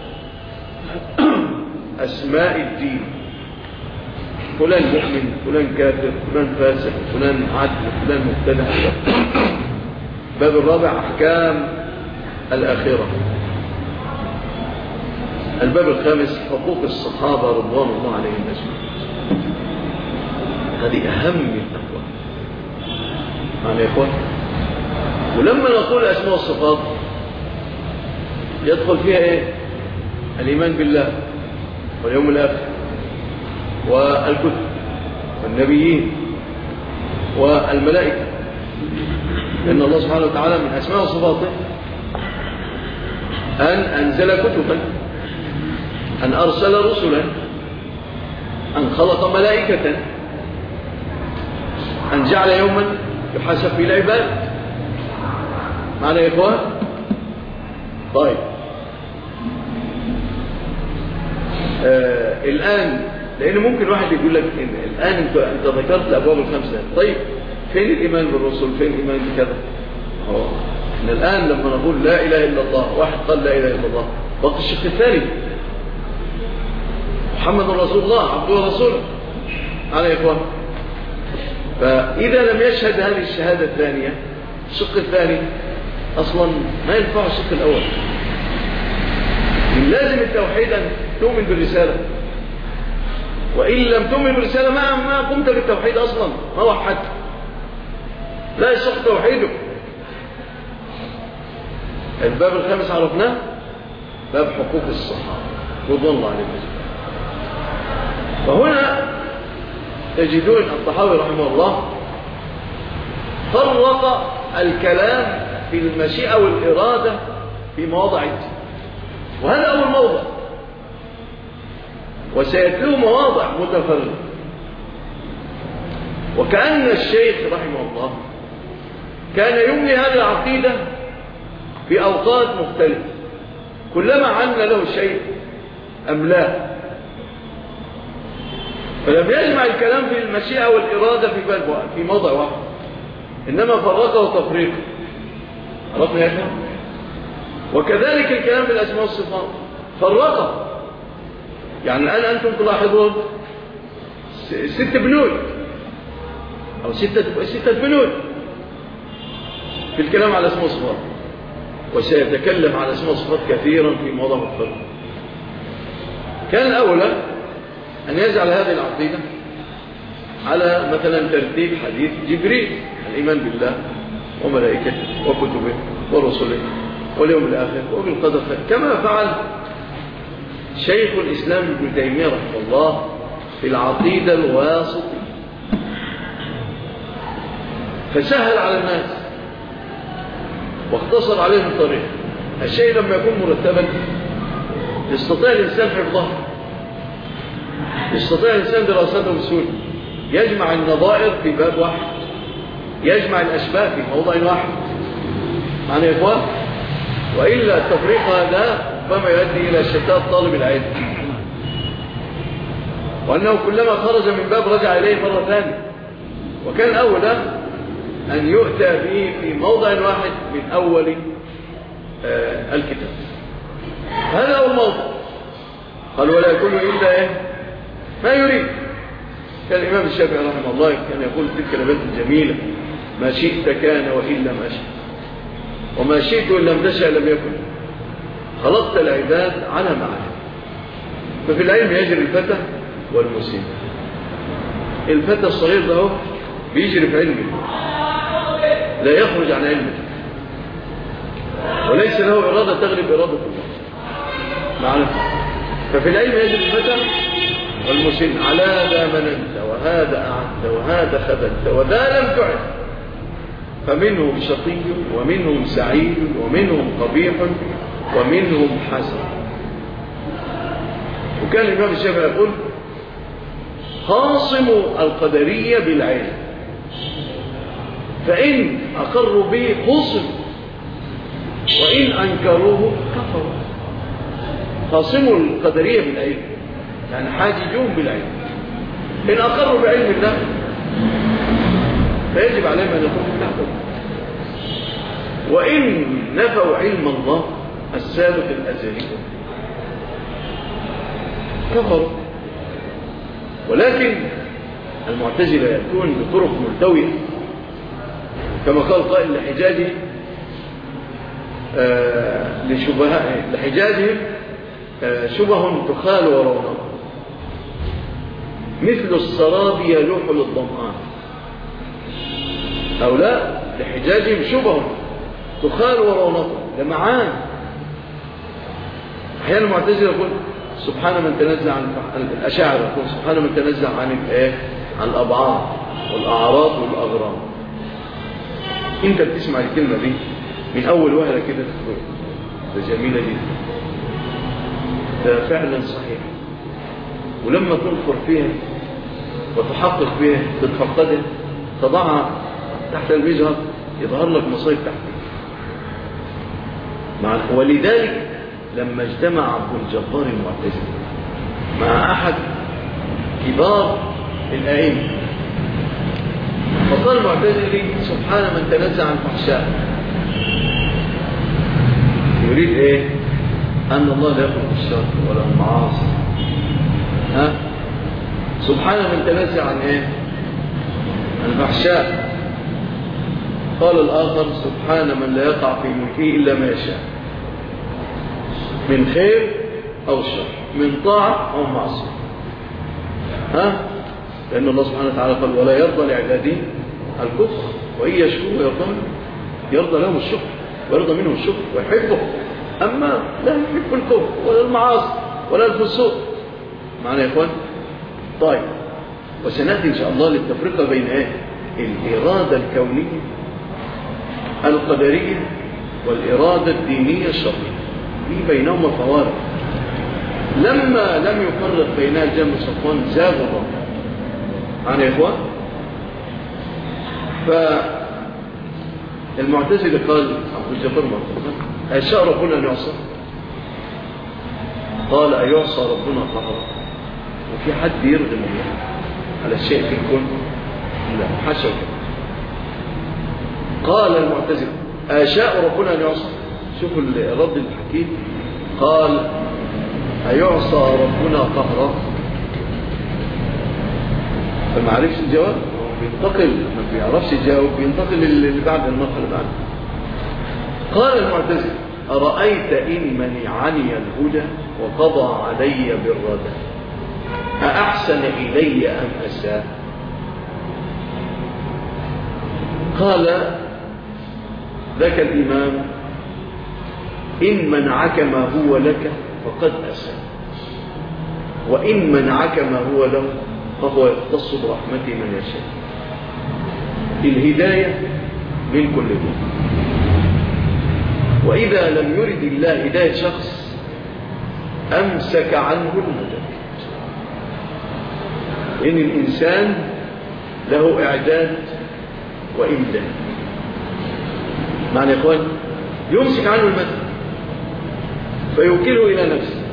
أسماء الدين، فلان مؤمن، فلان كافر، فلان فاسق، فلان عدل، فلان مبتدع. باب الرابع أحكام الآخرة. الباب الخامس حقوق الصحابة رضوان الله عليهم أجمعين. هذه أهم الأبواب. معنى يا إخوان، ولما نقول الأسماء والصفات يدخل فيها إيه؟ الإيمان بالله واليوم الآخر والكتب والنبيين والملائكة، لأن الله سبحانه وتعالى من أسماء وصفاته أن أنزل كتبا، أن أرسل رسلا، أن خلق ملائكة، أن جعل يوما يحاسب فيه العباد. معنى يا إخوان؟ طيب، الآن لأن ممكن واحد يقول لك إن الآن أنت ذكرت الأبواب ال5، طيب فين الإيمان بالرسل؟ فين الإيمان بكذا؟ إن الآن لما نقول لا إله إلا الله، واحد قال لا إله إلا الله، بقى الشق الثاني محمد رسول الله عبده ورسوله. على يا إخوان، فإذا لم يشهد هذه الشهادة الثانية، الشق الثاني أصلا ما ينفع الشق الأول. لازم التوحيد أن تؤمن بالرسالة، وإن لم تؤمن بالرسالة ما قمت بالتوحيد أصلا، ما وحدت، لا يصح توحيده. الباب الخامس عرفناه، باب حقوق الصحابة رضوان الله عليهم. فهنا تجدون الطحاوي رحمه الله فرق الكلام في المشيئة والإرادة في مواضع الدين، وهذا أول موضع، وسيتلو مواضع متفرقة. وكأن الشيخ رحمه الله كان يملي هذه العقيدة في أوقات مختلفة، كلما عنا له شيء أملاه، فلم يجمع الكلام في المشيئة والإرادة في موضع واحد، إنما فرقه تفريقا. عرفنا يا أخي؟ وكذلك الكلام في الأسماء والصفات فرقه. يعني الآن أنتم تلاحظون 6 بنود أو 6 بنود في الكلام على الأسماء والصفات، وسيتكلم على الأسماء والصفات كثيرا في مواضع مختلفة. كان الأولى أن يجعل هذه العقيدة على مثلا ترتيب حديث جبريل، الإيمان بالله وملائكته وكتبه ورسله واليوم الآخر وبالقدر خير، كما فعل شيخ الإسلام ابن تيمية رحمه الله في العقيدة الواسطية، فسهل على الناس واختصر عليهم الطريق. الشيء لما يكون مرتبا يستطيع الإنسان حفظه، يستطيع الإنسان دراسته بسهولة، يجمع النظائر في باب واحد، يجمع الأشباه في موضع واحد. معنى يا إخوان، وإلا التفريق هذا ربما يؤدي إلى شتات طالب العلم، وأنه كلما خرج من باب رجع إليه مرة ثانية، وكان أولا أن يؤتى به في موضع واحد من أول الكتاب. هذا هو الموضع. قال ولا يكون إلا إيه ما يريد. كان الإمام الشافعي رحمه الله كان يقول تلك الكلمات الجميلة: ما شئت كان وإن لم أشأ، وما شئت وإن لم تشأ لم يكن، خلقت العباد على معاني. ففي العلم يجري الفتى والمسن. الفتى الصغير ده بيجري في علمه، لا يخرج عن علمه، وليس له إرادة تغلب إرادة الله معنا. ففي العلم يجري الفتى والمسن: على ذا مننت وهذا أعدت وهذا خذلت وذا لم تعد. فمنهم شقي ومنهم سعيد ومنهم قبيح ومنهم حسن. وكان الإمام الشافعي يقول: خاصموا القدرية بالعلم، فإن أقروا به خصم وإن أنكروه كفروا. خاصموا القدرية بالعلم يعني حاججوهم بالعلم. إن أقروا بعلم الله فيجب عليهم أن يكونوا تحته، وإن نفوا علم الله السابق الأزلي كفروا. ولكن المعتزلة يأتون بطرق ملتوية، كما قال قائل لحجاجهم شبه تخال ورونق، مثل السراب يلوح للظمآن. هؤلاء لحجاجهم شبه تخال ورونق، لمعان. أحيانا المعتزلة يقول سبحان من تنزع عن الأشاعرة، يقول سبحان من تنزع عن الأبعاد والأعراض والأغراض. انت بتسمع الكلمة دي من أول وهلة كده تقول ده جميلة جدا، ده فعلا صحيح، ولما تنظر فيها وتحقق فيها تتفقدها تضعها تحت المجهر يظهر لك مصايب تحتها. ولذلك لما اجتمع عبد الجبار المعتزلي مع أحد كبار الأئمة فقال المعتزلي سبحان من تنزع عن الفحشاء، يريد ايه؟ أن الله لا يخلق الشر ولا المعاصي. سبحان من تنزع عن ايه؟ عن الفحشاء. قال الآخر سبحان من لا يقع في ملكه إلا ما يشاء، من خير أو شر، من طاعة أو معصية. لأن الله سبحانه وتعالى قال ولا يرضى لعباده الكفر وإن يشكروا يرضى لهم الشكر ويرضى منهم الشكر ويحبه، أما لا يحب الكفر ولا المعاصي ولا الفسوق. معنا يا إخوان؟ طيب، وسنأتي إن شاء الله للتفرقة بين الإرادة الكونية القدرية والإرادة الدينية الشرعية، في بينهما فوارق. لما لم يفرق بينها الجهم صفوان زاد الله. معنا يا إخوان؟ فالمعتزلي قال عبد الجبار المعتزلي أيشاء ربنا أن يعصى؟ قال أيعصى ربنا قهرا؟ وفي حد يرغم الله على الشيء في الكون؟ لا، حاشا وكذا. قال المعتزلي أيشاء ربنا أن يعصى؟ شوفوا الرد الحكيم. قال أيعصى ربنا قهرا؟ فما عرفش الجواب، بينتقل، ما بيعرفش الجواب، بينتقل اللي بعد النقل بعد. قال المعتزلي أرأيت إن منعني الهدى وقضى علي بالردى أأحسن إلي أم أساء؟ قال ذاك الإمام إن منعك ما هو لك فقد أساء، وإن منعك ما هو له فهو يختص برحمته من يشاء. الهداية من كل دين، وإذا لم يرد الله هداية شخص أمسك عنه المدد، إن الإنسان له إعداد وإمداد. معنى يا إخوان يمسك عنه المدد فيوكله إلى نفسه.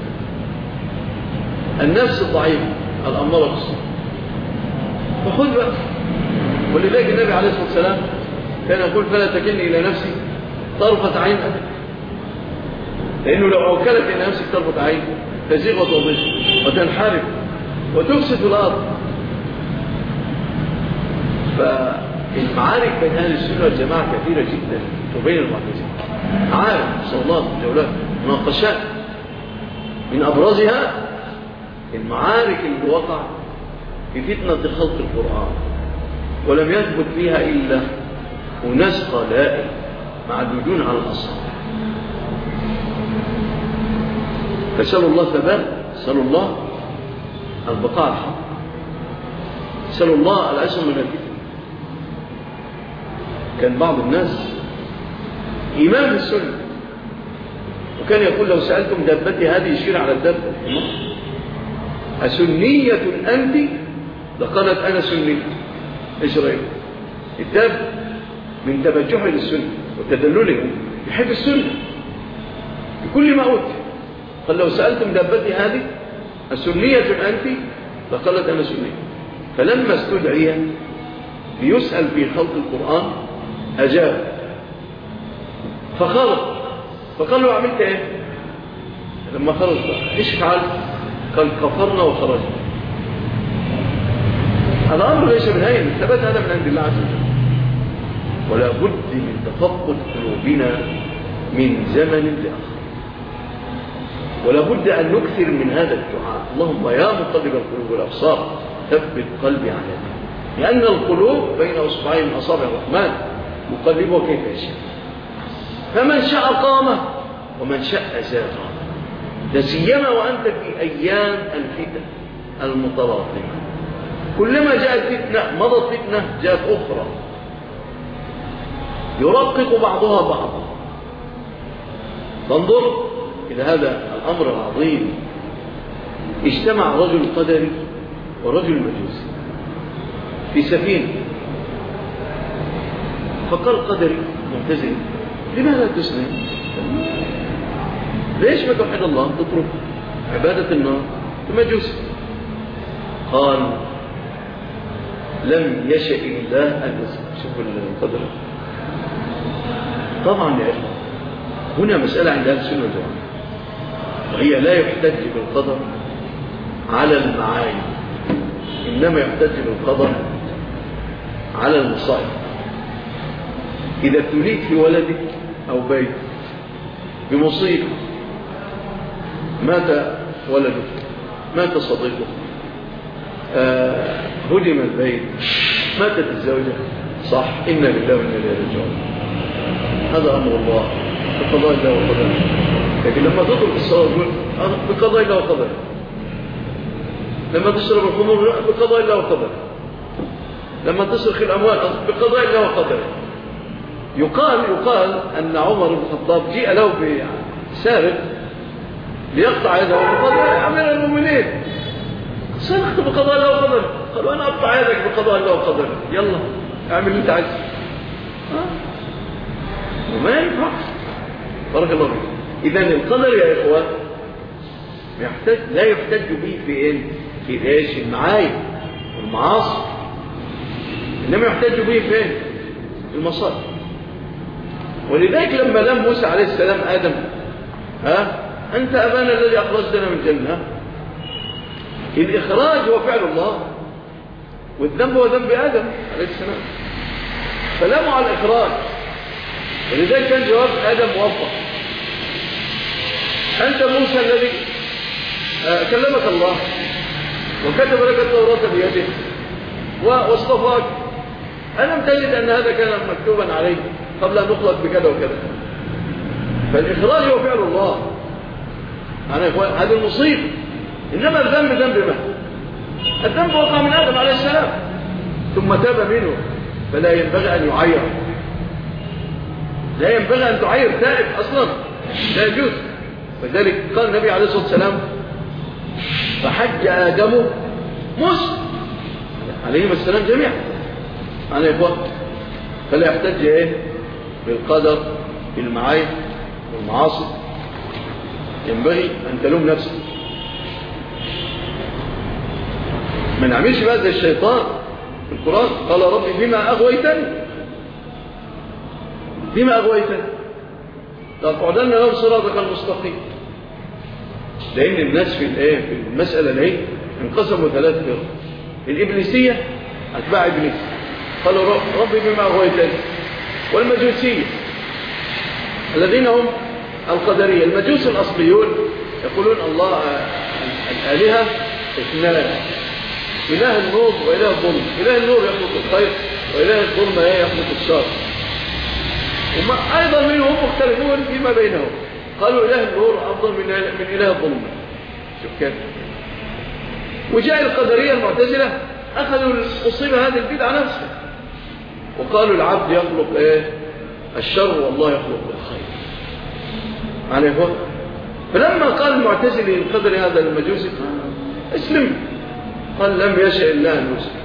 النفس الضعيفة الأمارة بالسوء فخذ بقى. ولذلك النبي عليه الصلاة والسلام كان يقول فلا تكلني إلى نفسي طرفة عين أبدا، لأنه لو أوكلت إلى نفسك طرفة عين تزيغ وتضل وتنحرف وتفسد الأرض. فالمعارك بين أهل السنة والجماعة كثيرة جدا وبين المعتزلة، معارك صولات جولات مناقشات، من أبرزها المعارك اللي وقع في فتنة خلق القرآن ولم يثبت فيها إلا أناس قلائل معدودون على الأصابع. فسألوا الله ثبات، سألوا الله البقاء الحق، سألوا الله العصمة من الفتن. كان بعض الناس إمام السنة وكان يقول لو سألتم دابتي هذه يشير على الدابة أسنية أنت؟ لقالت أنا سنية. إيش رأيك؟ الدابة من تبجحه للسنة وتدلله يحب السنة بكل ما أوتي. قال لو سألتم دابتي هذه أسنية أنت؟ لقالت أنا سنية. فلما استدعي ليسأل في خلق القرآن أجاب فخرج، فقال له عملت إيه؟ لما خرج إيش فعلت؟ قال كفرنا وخرجنا. الأمر ليس من هين، الثبات هذا من عند الله عز وجل. ولا بد من تفقد قلوبنا من زمن لآخر، ولا بد أن نكثر من هذا الدعاء: اللهم يا مقلب القلوب والأبصار ثبت قلبي على دينك. لأن القلوب بين أصبعين من أصابع الرحمن يقلبه كيف يشاء، فمن شاء قامه ومن شاء زاغه. لا سيما وأنت في أيام الفتن المتلاطمة، كلما جاءت فتنة مضت فتنة جاءت أخرى يرقق بعضها بعضا. فانظر إلى هذا الأمر العظيم. اجتمع رجل قدري ورجل مجوسي في سفينة، فقال قدري معتزلي: لماذا تسلم؟ ليش ما توحد الله تترك عبادة النار؟ المجوسي قال: لم يشأ الله أن يسلم. شوفوا القدر. طبعا يا إخوة هنا مسألة عند أهل السنة والجماعة، وهي لا يحتج بالقدر على المعايب، إنما يحتج بالقدر على المصائب. إذا ابتليت في ولدك أو بيت بمصيبة، مات ولدك، مات صديقك، هدم البيت، ماتت الزوجة، صح، إنا لله وإنا إليه راجعون، هذا أمر الله بقضاء الله وقدره. لكن لما تترك الصلاة تقول بقضاء الله وقدره، لما تشرب الخمور بقضاء الله وقدره، لما تسرق الأموال بقضاء الله وقدره. يقال أن عمر بن الخطاب جاء له بسارق ليقطع يده، وقال: يا أمير المؤمنين سرقت بقضاء الله وقدره. قالوا: أنا أقطع يدك بقضاء الله وقدره، يلا اعمل اللي أنت عايزه. وما ينفع. بارك الله فيك. إذن القدر يا إخوان لا يحتج به في إيش؟ المعايب والمعاصي، إنما يحتج به فين؟ في المصائب. ولذلك لما لم موسى عليه السلام آدم: أنت أبانا الذي أخرجتنا من الجنة. الإخراج هو فعل الله، والذنب هو ذنب آدم عليه السلام، فلاموا على الإخراج. ولذلك كان جواب آدم موفق: أنت موسى الذي كلمك الله وكتب لك التوراة بيده واصطفاك، ألم تجد أن هذا كان مكتوبا عليه قبل أن نخلق بكذا وكذا. فالإخراج هو فعل الله. أنا إخوان هذه المصيبة. إنما الذنب ذنب من؟ الذنب وقع من آدم عليه السلام ثم تاب منه، فلا ينبغي أن يعير. لا ينبغي أن تعير تائب أصلا، لا يجوز. وذلك قال النبي عليه الصلاة والسلام فحج آدم موسى عليهم السلام جميعا. أنا إخوان فلا يحتج بالقدر بالمعايب والمعاصي. ينبغي أن تلوم نفسك، ما نعملش بقى زي الشيطان في القرآن. قال ربي بما أغويتني لأقعدن لهم صراطك المستقيم. لأن الناس في المسألة دي انقسموا 3 فرق. الإبليسية أتباع إبليس قالوا ربي بما أغويتني، والمجوسية الذين هم القدرية. المجوس الأصليون يقولون الله الآلهة 2، إله النور وإله الظلم. إله النور يخلق الخير وإله الظلم يخلق الشر. أيضا منهم مختلفون فيما بينهم. قالوا إله النور أفضل من إله الظلم. شوف كيف. وجاء القدرية المعتزلة أخذوا المصيبة هذه البدعة نفسها وقالوا العبد يخلق الشر والله يخلق الخير. عليه. فلما قال المعتزلي القدري هذا المجوسي اسلم، قال لم يشاء الله أن يسلم.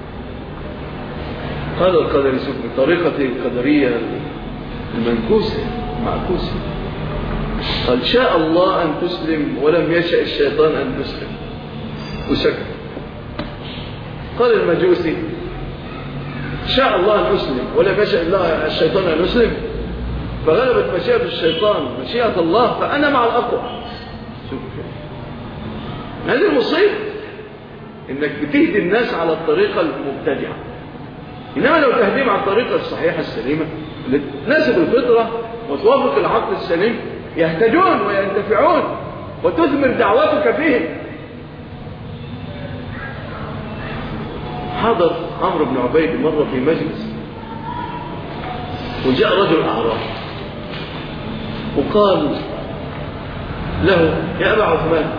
قال القدري بطريقة القدرية المنكوسة معكوسة، قال شاء الله أن تسلم ولم يشاء الشيطان أن تسلم، وسكت. قال المجوسي شاء الله أن أسلم ولم يشاء الله الشيطان أن يسلم، فغلبت مشيئة الشيطان مشيئة الله، فأنا مع الأقوى. شوف هذه المصيبة، إنك بتهدي الناس على الطريقة المبتدعة. إنما لو تهديهم على الطريقة الصحيحة السليمة اللي تناسب الفطرة وتوافق العقل السليم يهتدون وينتفعون وتثمر دعواتك فيهم. حضر عمرو بن عبيد مرة في مجلس وجاء رجل أعرابي وقال له يا أبا عثمان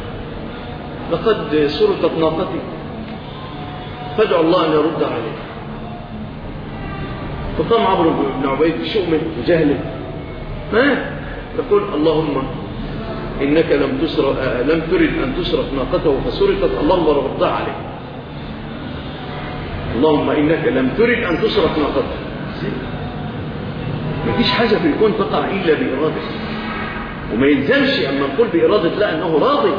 لقد سرقت ناقتي فادعو الله أن يرد عليه. فقام عمرو بن عبيد بشؤمه وجهله ما يقول اللهم إنك لم ترد أن تسرق ناقته فسرقت، اللهم ردها عليه. اللهم إنك لم ترد أن تسرق ناقته. ما فيش حاجة في الكون تقع إلا بإرادة، وما يلزمش أما نقول بإرادة لا أنه راضي.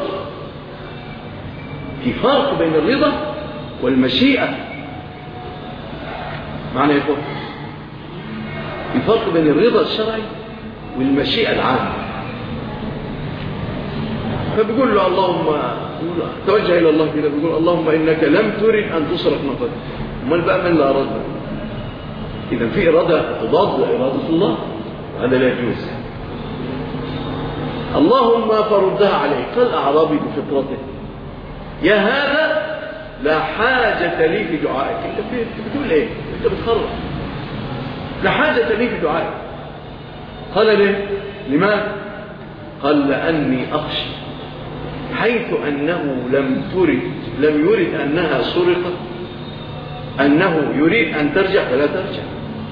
في فرق بين الرضا والمشيئة. معنى يقول في فرق بين الرضا الشرعي والمشيئة العامة. فبيقول له اللهم توجه إلى الله كده بيقول اللهم إنك لم ترد أن تسرق ناقتك. امال بقى من لا أراد؟ إذا في إرادة تضاد إرادة الله، هذا لا يجوز. اللهم فردها عليه. قال أعرابي بفطرته يا هذا لا حاجة لي في دعائك. انت بتقول ايه؟ انت بتخرج. لا حاجة لي في دعائك. قال ليه؟ لماذا؟ قال لأني أخشى حيث أنه لم يرد أنها سرقت أنه يريد أن ترجع فلا ترجع.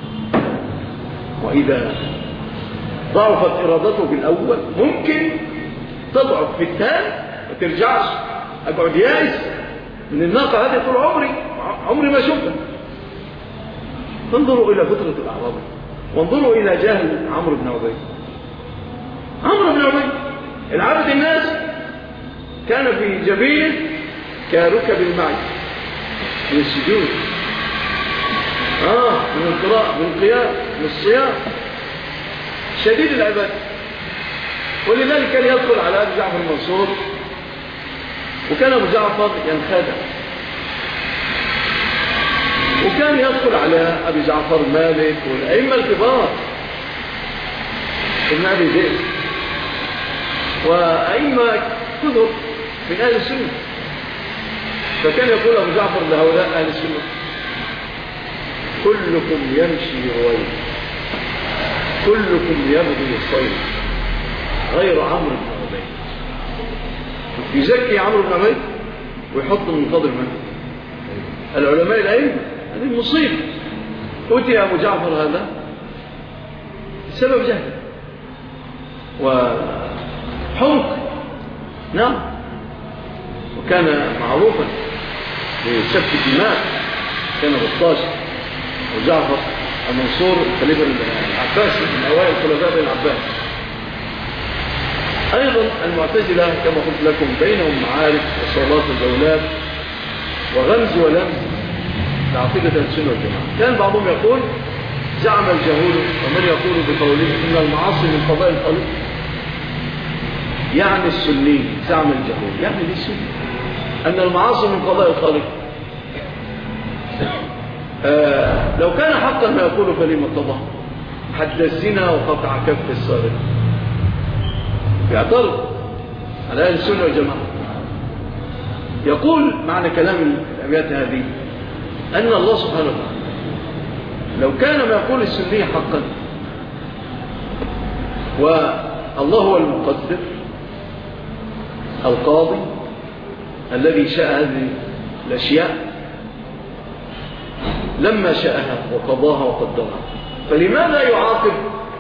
وإذا ضعفت إرادته في الأول ممكن تضعف في الثاني ما ترجعش. أقعد يائس من الناقة هذه طول عمري ما شفتها. فانظروا إلى فطرة الأعرابي وانظروا إلى جهل عمرو بن عبيد. عمرو بن عبيد العبد الناس كان في جبينه كركب المعز من السجود، من القراءة، من القيام، من الصيام، شديد العبادة. ولذلك كان يدخل على أبي جعفر المنصور، وكان أبو جعفر ينخدع، وكان يدخل على أبي جعفر مالك والأئمة الكبار ابن أبي ذئب وأئمة كثر من أهل السنة. فكان يقول أبو جعفر لهؤلاء أهل السنة كلكم يمشي رويدا كلكم يبغي الخير غير عمرو بن عبيد. يزكي عمرو بن عبيد ويحط من قدر من العلماء الأئمة. هذه المصيبة. أتي أبو جعفر هذا بسبب جهل وحمق. نعم. وكان معروفا بسفك الدماء، كان بطاش. وجعفر المنصور الخليفة العباسي من أوائل خلفاء العباس. أيضا المعتزلة كما قلت لكم بينهم معارك وصولات وجولات وغمز ولمز لعقيدة السنة والجماعة. كان بعضهم يقول زعم الجهول، ومن يقول بقوله إن المعاصي من قضاء الخلق. يعني السني زعم الجهول، يعني دي السنة أن المعاصي من قضاء الخلق. لو كان حقا ما يقول فلما اتضح حد الزنا وقطع كف السارق. يعترض على أهل السنة والجماعة. يقول معنى كلام الأبيات هذه أن الله سبحانه وتعالى لو كان ما يقول السني حقا، والله هو المقدر القاضي الذي شاء هذه الأشياء لما شاءها وقضاها وقدرها، فلماذا يعاقب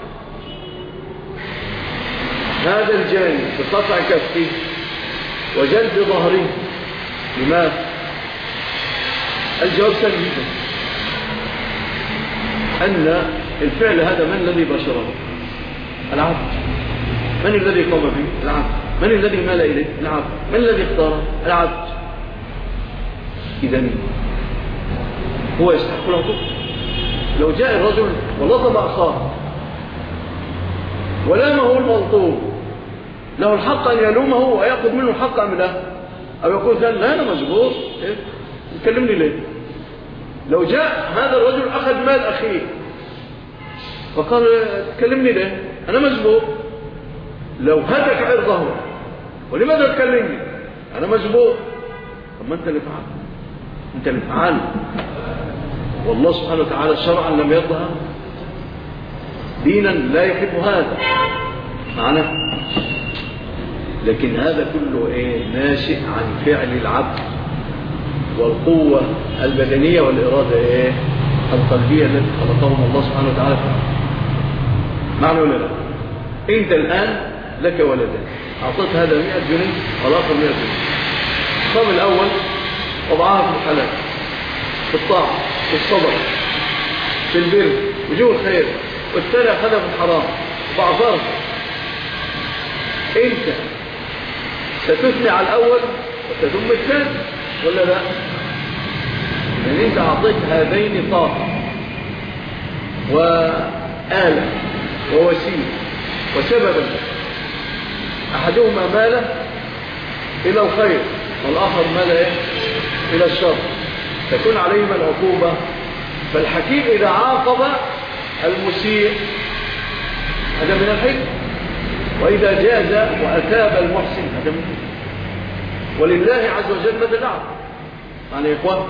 هذا الجاني بقطع كفه وجلد ظهره؟ لماذا؟ الجواب سهل جدا، أن الفعل هذا من الذي بشره؟ العبد. من الذي قام به؟ العبد. من الذي مال إليه؟ العبد. من الذي اختاره؟ العبد. إذن هو يستحق العقوبة. لو جاء الرجل ولطم أخاه ولامه الملطوم، له الحق أن يلومه ويأخذ منه الحق أم لا؟ أو يقول لا أنا مجبور، يكلمني ليه؟ لو جاء هذا الرجل أخذ مال أخيه فقال تكلمني ليه؟ أنا مجبور. لو هتك عرضه ولماذا تكلمني؟ أنا مجبور. طب ما أنت اللي فعل، أنت اللي فعل. والله سبحانه وتعالى شرعا لم يرضها، دينا لا يحب هذا معنا. لكن هذا كله ناشئ عن فعل العبد والقوة البدنية والإرادة القلبية التي خلقهم الله سبحانه وتعالى. معنى ولا لا؟ أنت الآن لك ولدان، أعطيت هذا 100 جنيه والآخر 100 جنيه. الصام الأول وضعها في الحلال، في الطاعة، في الصبر، في البر، وجوه الخير، والثاني أخذها في الحرام وبعثرها. أنت ستثني على الأول وتذم الثاني ولا لا؟ يعني أنت أعطيت هذين طاقة وآلة ووسيلة وسببا، أحدهما مال إلى الخير والآخر مال إلى الشر، تكون عليهما العقوبة. فالحكيم إذا عاقب المسيء هذا من الحكم، وإذا جاز وأتاب المحسن هذا من الحكم. ولله عز وجل مثل أعلى. يعني يا إخوان،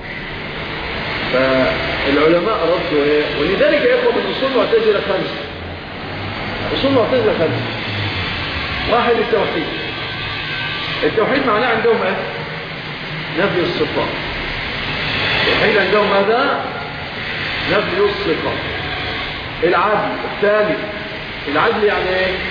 فالعلماء ردوا ولذلك يا إخوان الأصول معتزلة 5. أصول معتزلة 5. واحد التوحيد. التوحيد معناه عندهم نفي الصفات. التوحيد عندهم هذا نفي الصفات. العدل الثاني. العدل يعني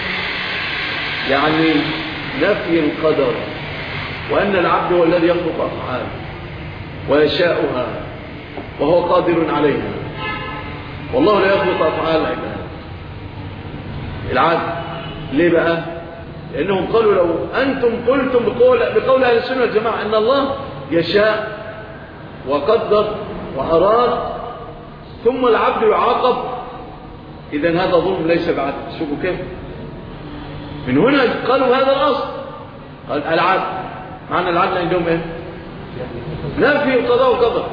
يعني نفي القدر، وأن العبد هو الذي يخلق أفعاله ويشاؤها وهو قادر عليها، والله لا يخلق أفعال العباد. العدل ليه بقى؟ لأنهم قالوا لو أنتم قلتم بقول أهل السنة والجماعة أن الله يشاء وقدر وأراد ثم العبد يعاقب، إذن هذا ظلم ليس بعدل. شوفوا كيف من هنا قالوا هذا الأصل. قال العدل، معنى العدل عندهم نفي القضاء والقدر،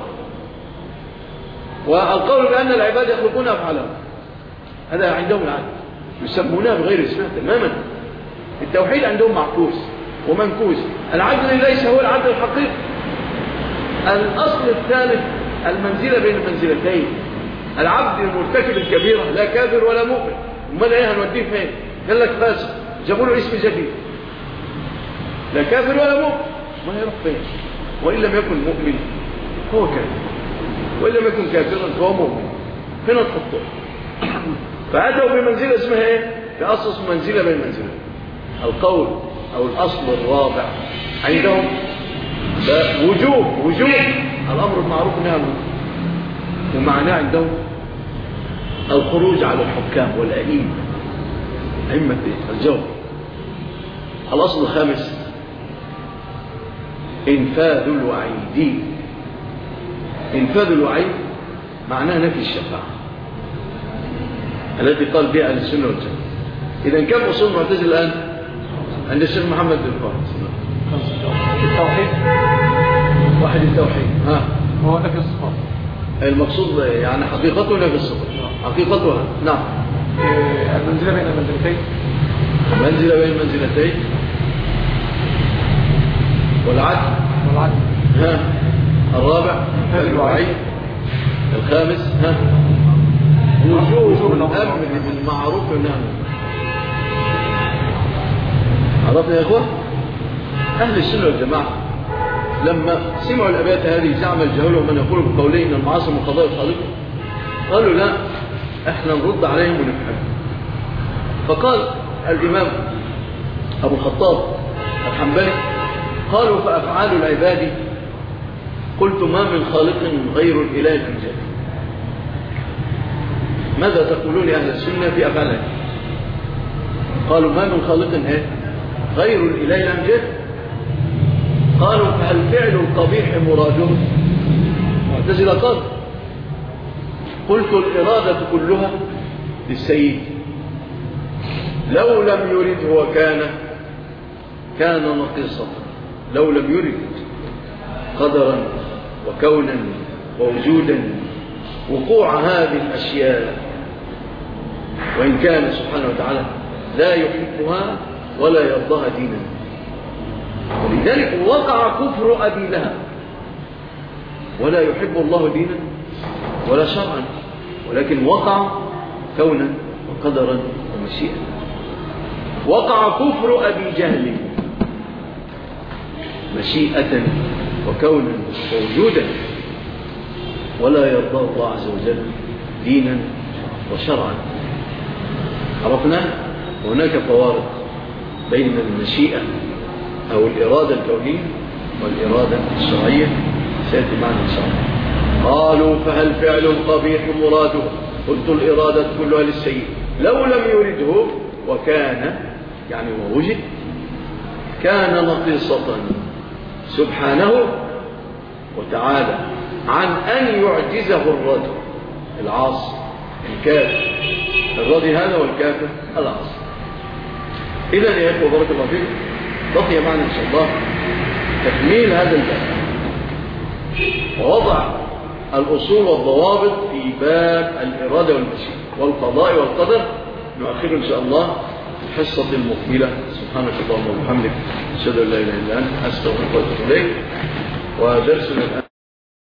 والقول بأن العباد يخلقون أفعالهم، هذا عندهم العدل، يسمونها بغير اسمها تماما. التوحيد عندهم معكوس ومنكوس. العدل ليس هو العدل الحقيقي. الأصل الثالث المنزلة بين المنزلتين، العبد المرتكب الكبيرة لا كافر ولا مؤمن، امال ايه هنوديه فين؟ قال لك فاسق، جابوا له اسم جديد، لا كافر ولا مؤمن، ما يروح فين؟ وإن لم يكن مؤمن هو كافر، وإن لم يكن كافرا فهو مؤمن، فين تحطه؟ فأتوا بمنزلة اسمها ايه؟ بأسس منزلة بين منزلة. القول أو الأصل الرابع عندهم وجوب الأمر المعروف والنهي عن المنكر، ومعناه عندهم الخروج على الحكام والأئمة، أئمة الجور. الأصل الخامس إنفاذ الوعيد. إنفاذ الوعيد معناه نفي الشفاعة التي قال بها أهل السنة والجماعة. إذا كم أصول المعتزلة الآن عند الشيخ محمد بن فارس؟ التوحيد، واحد التوحيد، هو نفي الصفات. المقصود يعني حقيقته نفي الصفات، حقيقتها نعم. المنزلة بين المنزلتين، منزلة بين المنزلتين، والعدل الرابع الوعيد، الخامس وجوب الأمر بالمعروف والنهي عن المنكر. عرفنا يا اخوة؟ أهل السنة والجماعة لما سمعوا الأبيات هذه زعم الجهول ومن يقول بقولين إن المعاصي من قضاء الخالق، قالوا لا، احنا نرد عليهم ونفهم. فقال الإمام أبو الخطاب الحنبلي قالوا فأفعال العباد قلت ما من خالق غير الإله الأمجاد. ماذا تقولون أهل السنة في أفعال العباد؟ قالوا ما من خالق غير الإله الأمجاد. قالوا فهل فعل القبيح مراده؟ معتزلة قال قلت الإرادة كلها للسيد، لو لم يرد كان نقيصا، لو لم يرد قدرا وكونا ووجودا وقوع هذه الأشياء، وإن كان سبحانه وتعالى لا يحبها ولا يرضاها دينا. ولذلك وقع كفر أبي لهب، ولا يحب الله دينا ولا شرعا، ولكن وقع كونا وقدرا ومشيئة. وقع كفر أبي جهل مشيئة وكونا ووجودا، ولا يرضى الله عز وجل دينا وشرعا. عرفنا هناك فوارق بين المشيئة أو الإرادة الكونية والإرادة الشرعية، سيأتي معنا إن شاء الله. قالوا فهل فعل القبيح مراده؟ قلت الإرادة كلها للسيد، لو لم يرده وكان يعني ووجد كان نقيصة سبحانه وتعالى عن أن يعجزه الرجل العاصي الكافر، الراضي هذا والكافر العاصي. إذن يا إخوة بارك الله فيكم، بقي معنا إن شاء الله تكميل هذا الباب ووضع الأصول والضوابط في باب الإرادة والمشيئة والقضاء والقدر. نؤخر إن شاء الله الحصة المقبلة. سبحانك اللهم وبحمدك، أشهد أن لا إله إلا أنت، أستغفرك وأتوب إليك. ودرسنا الآن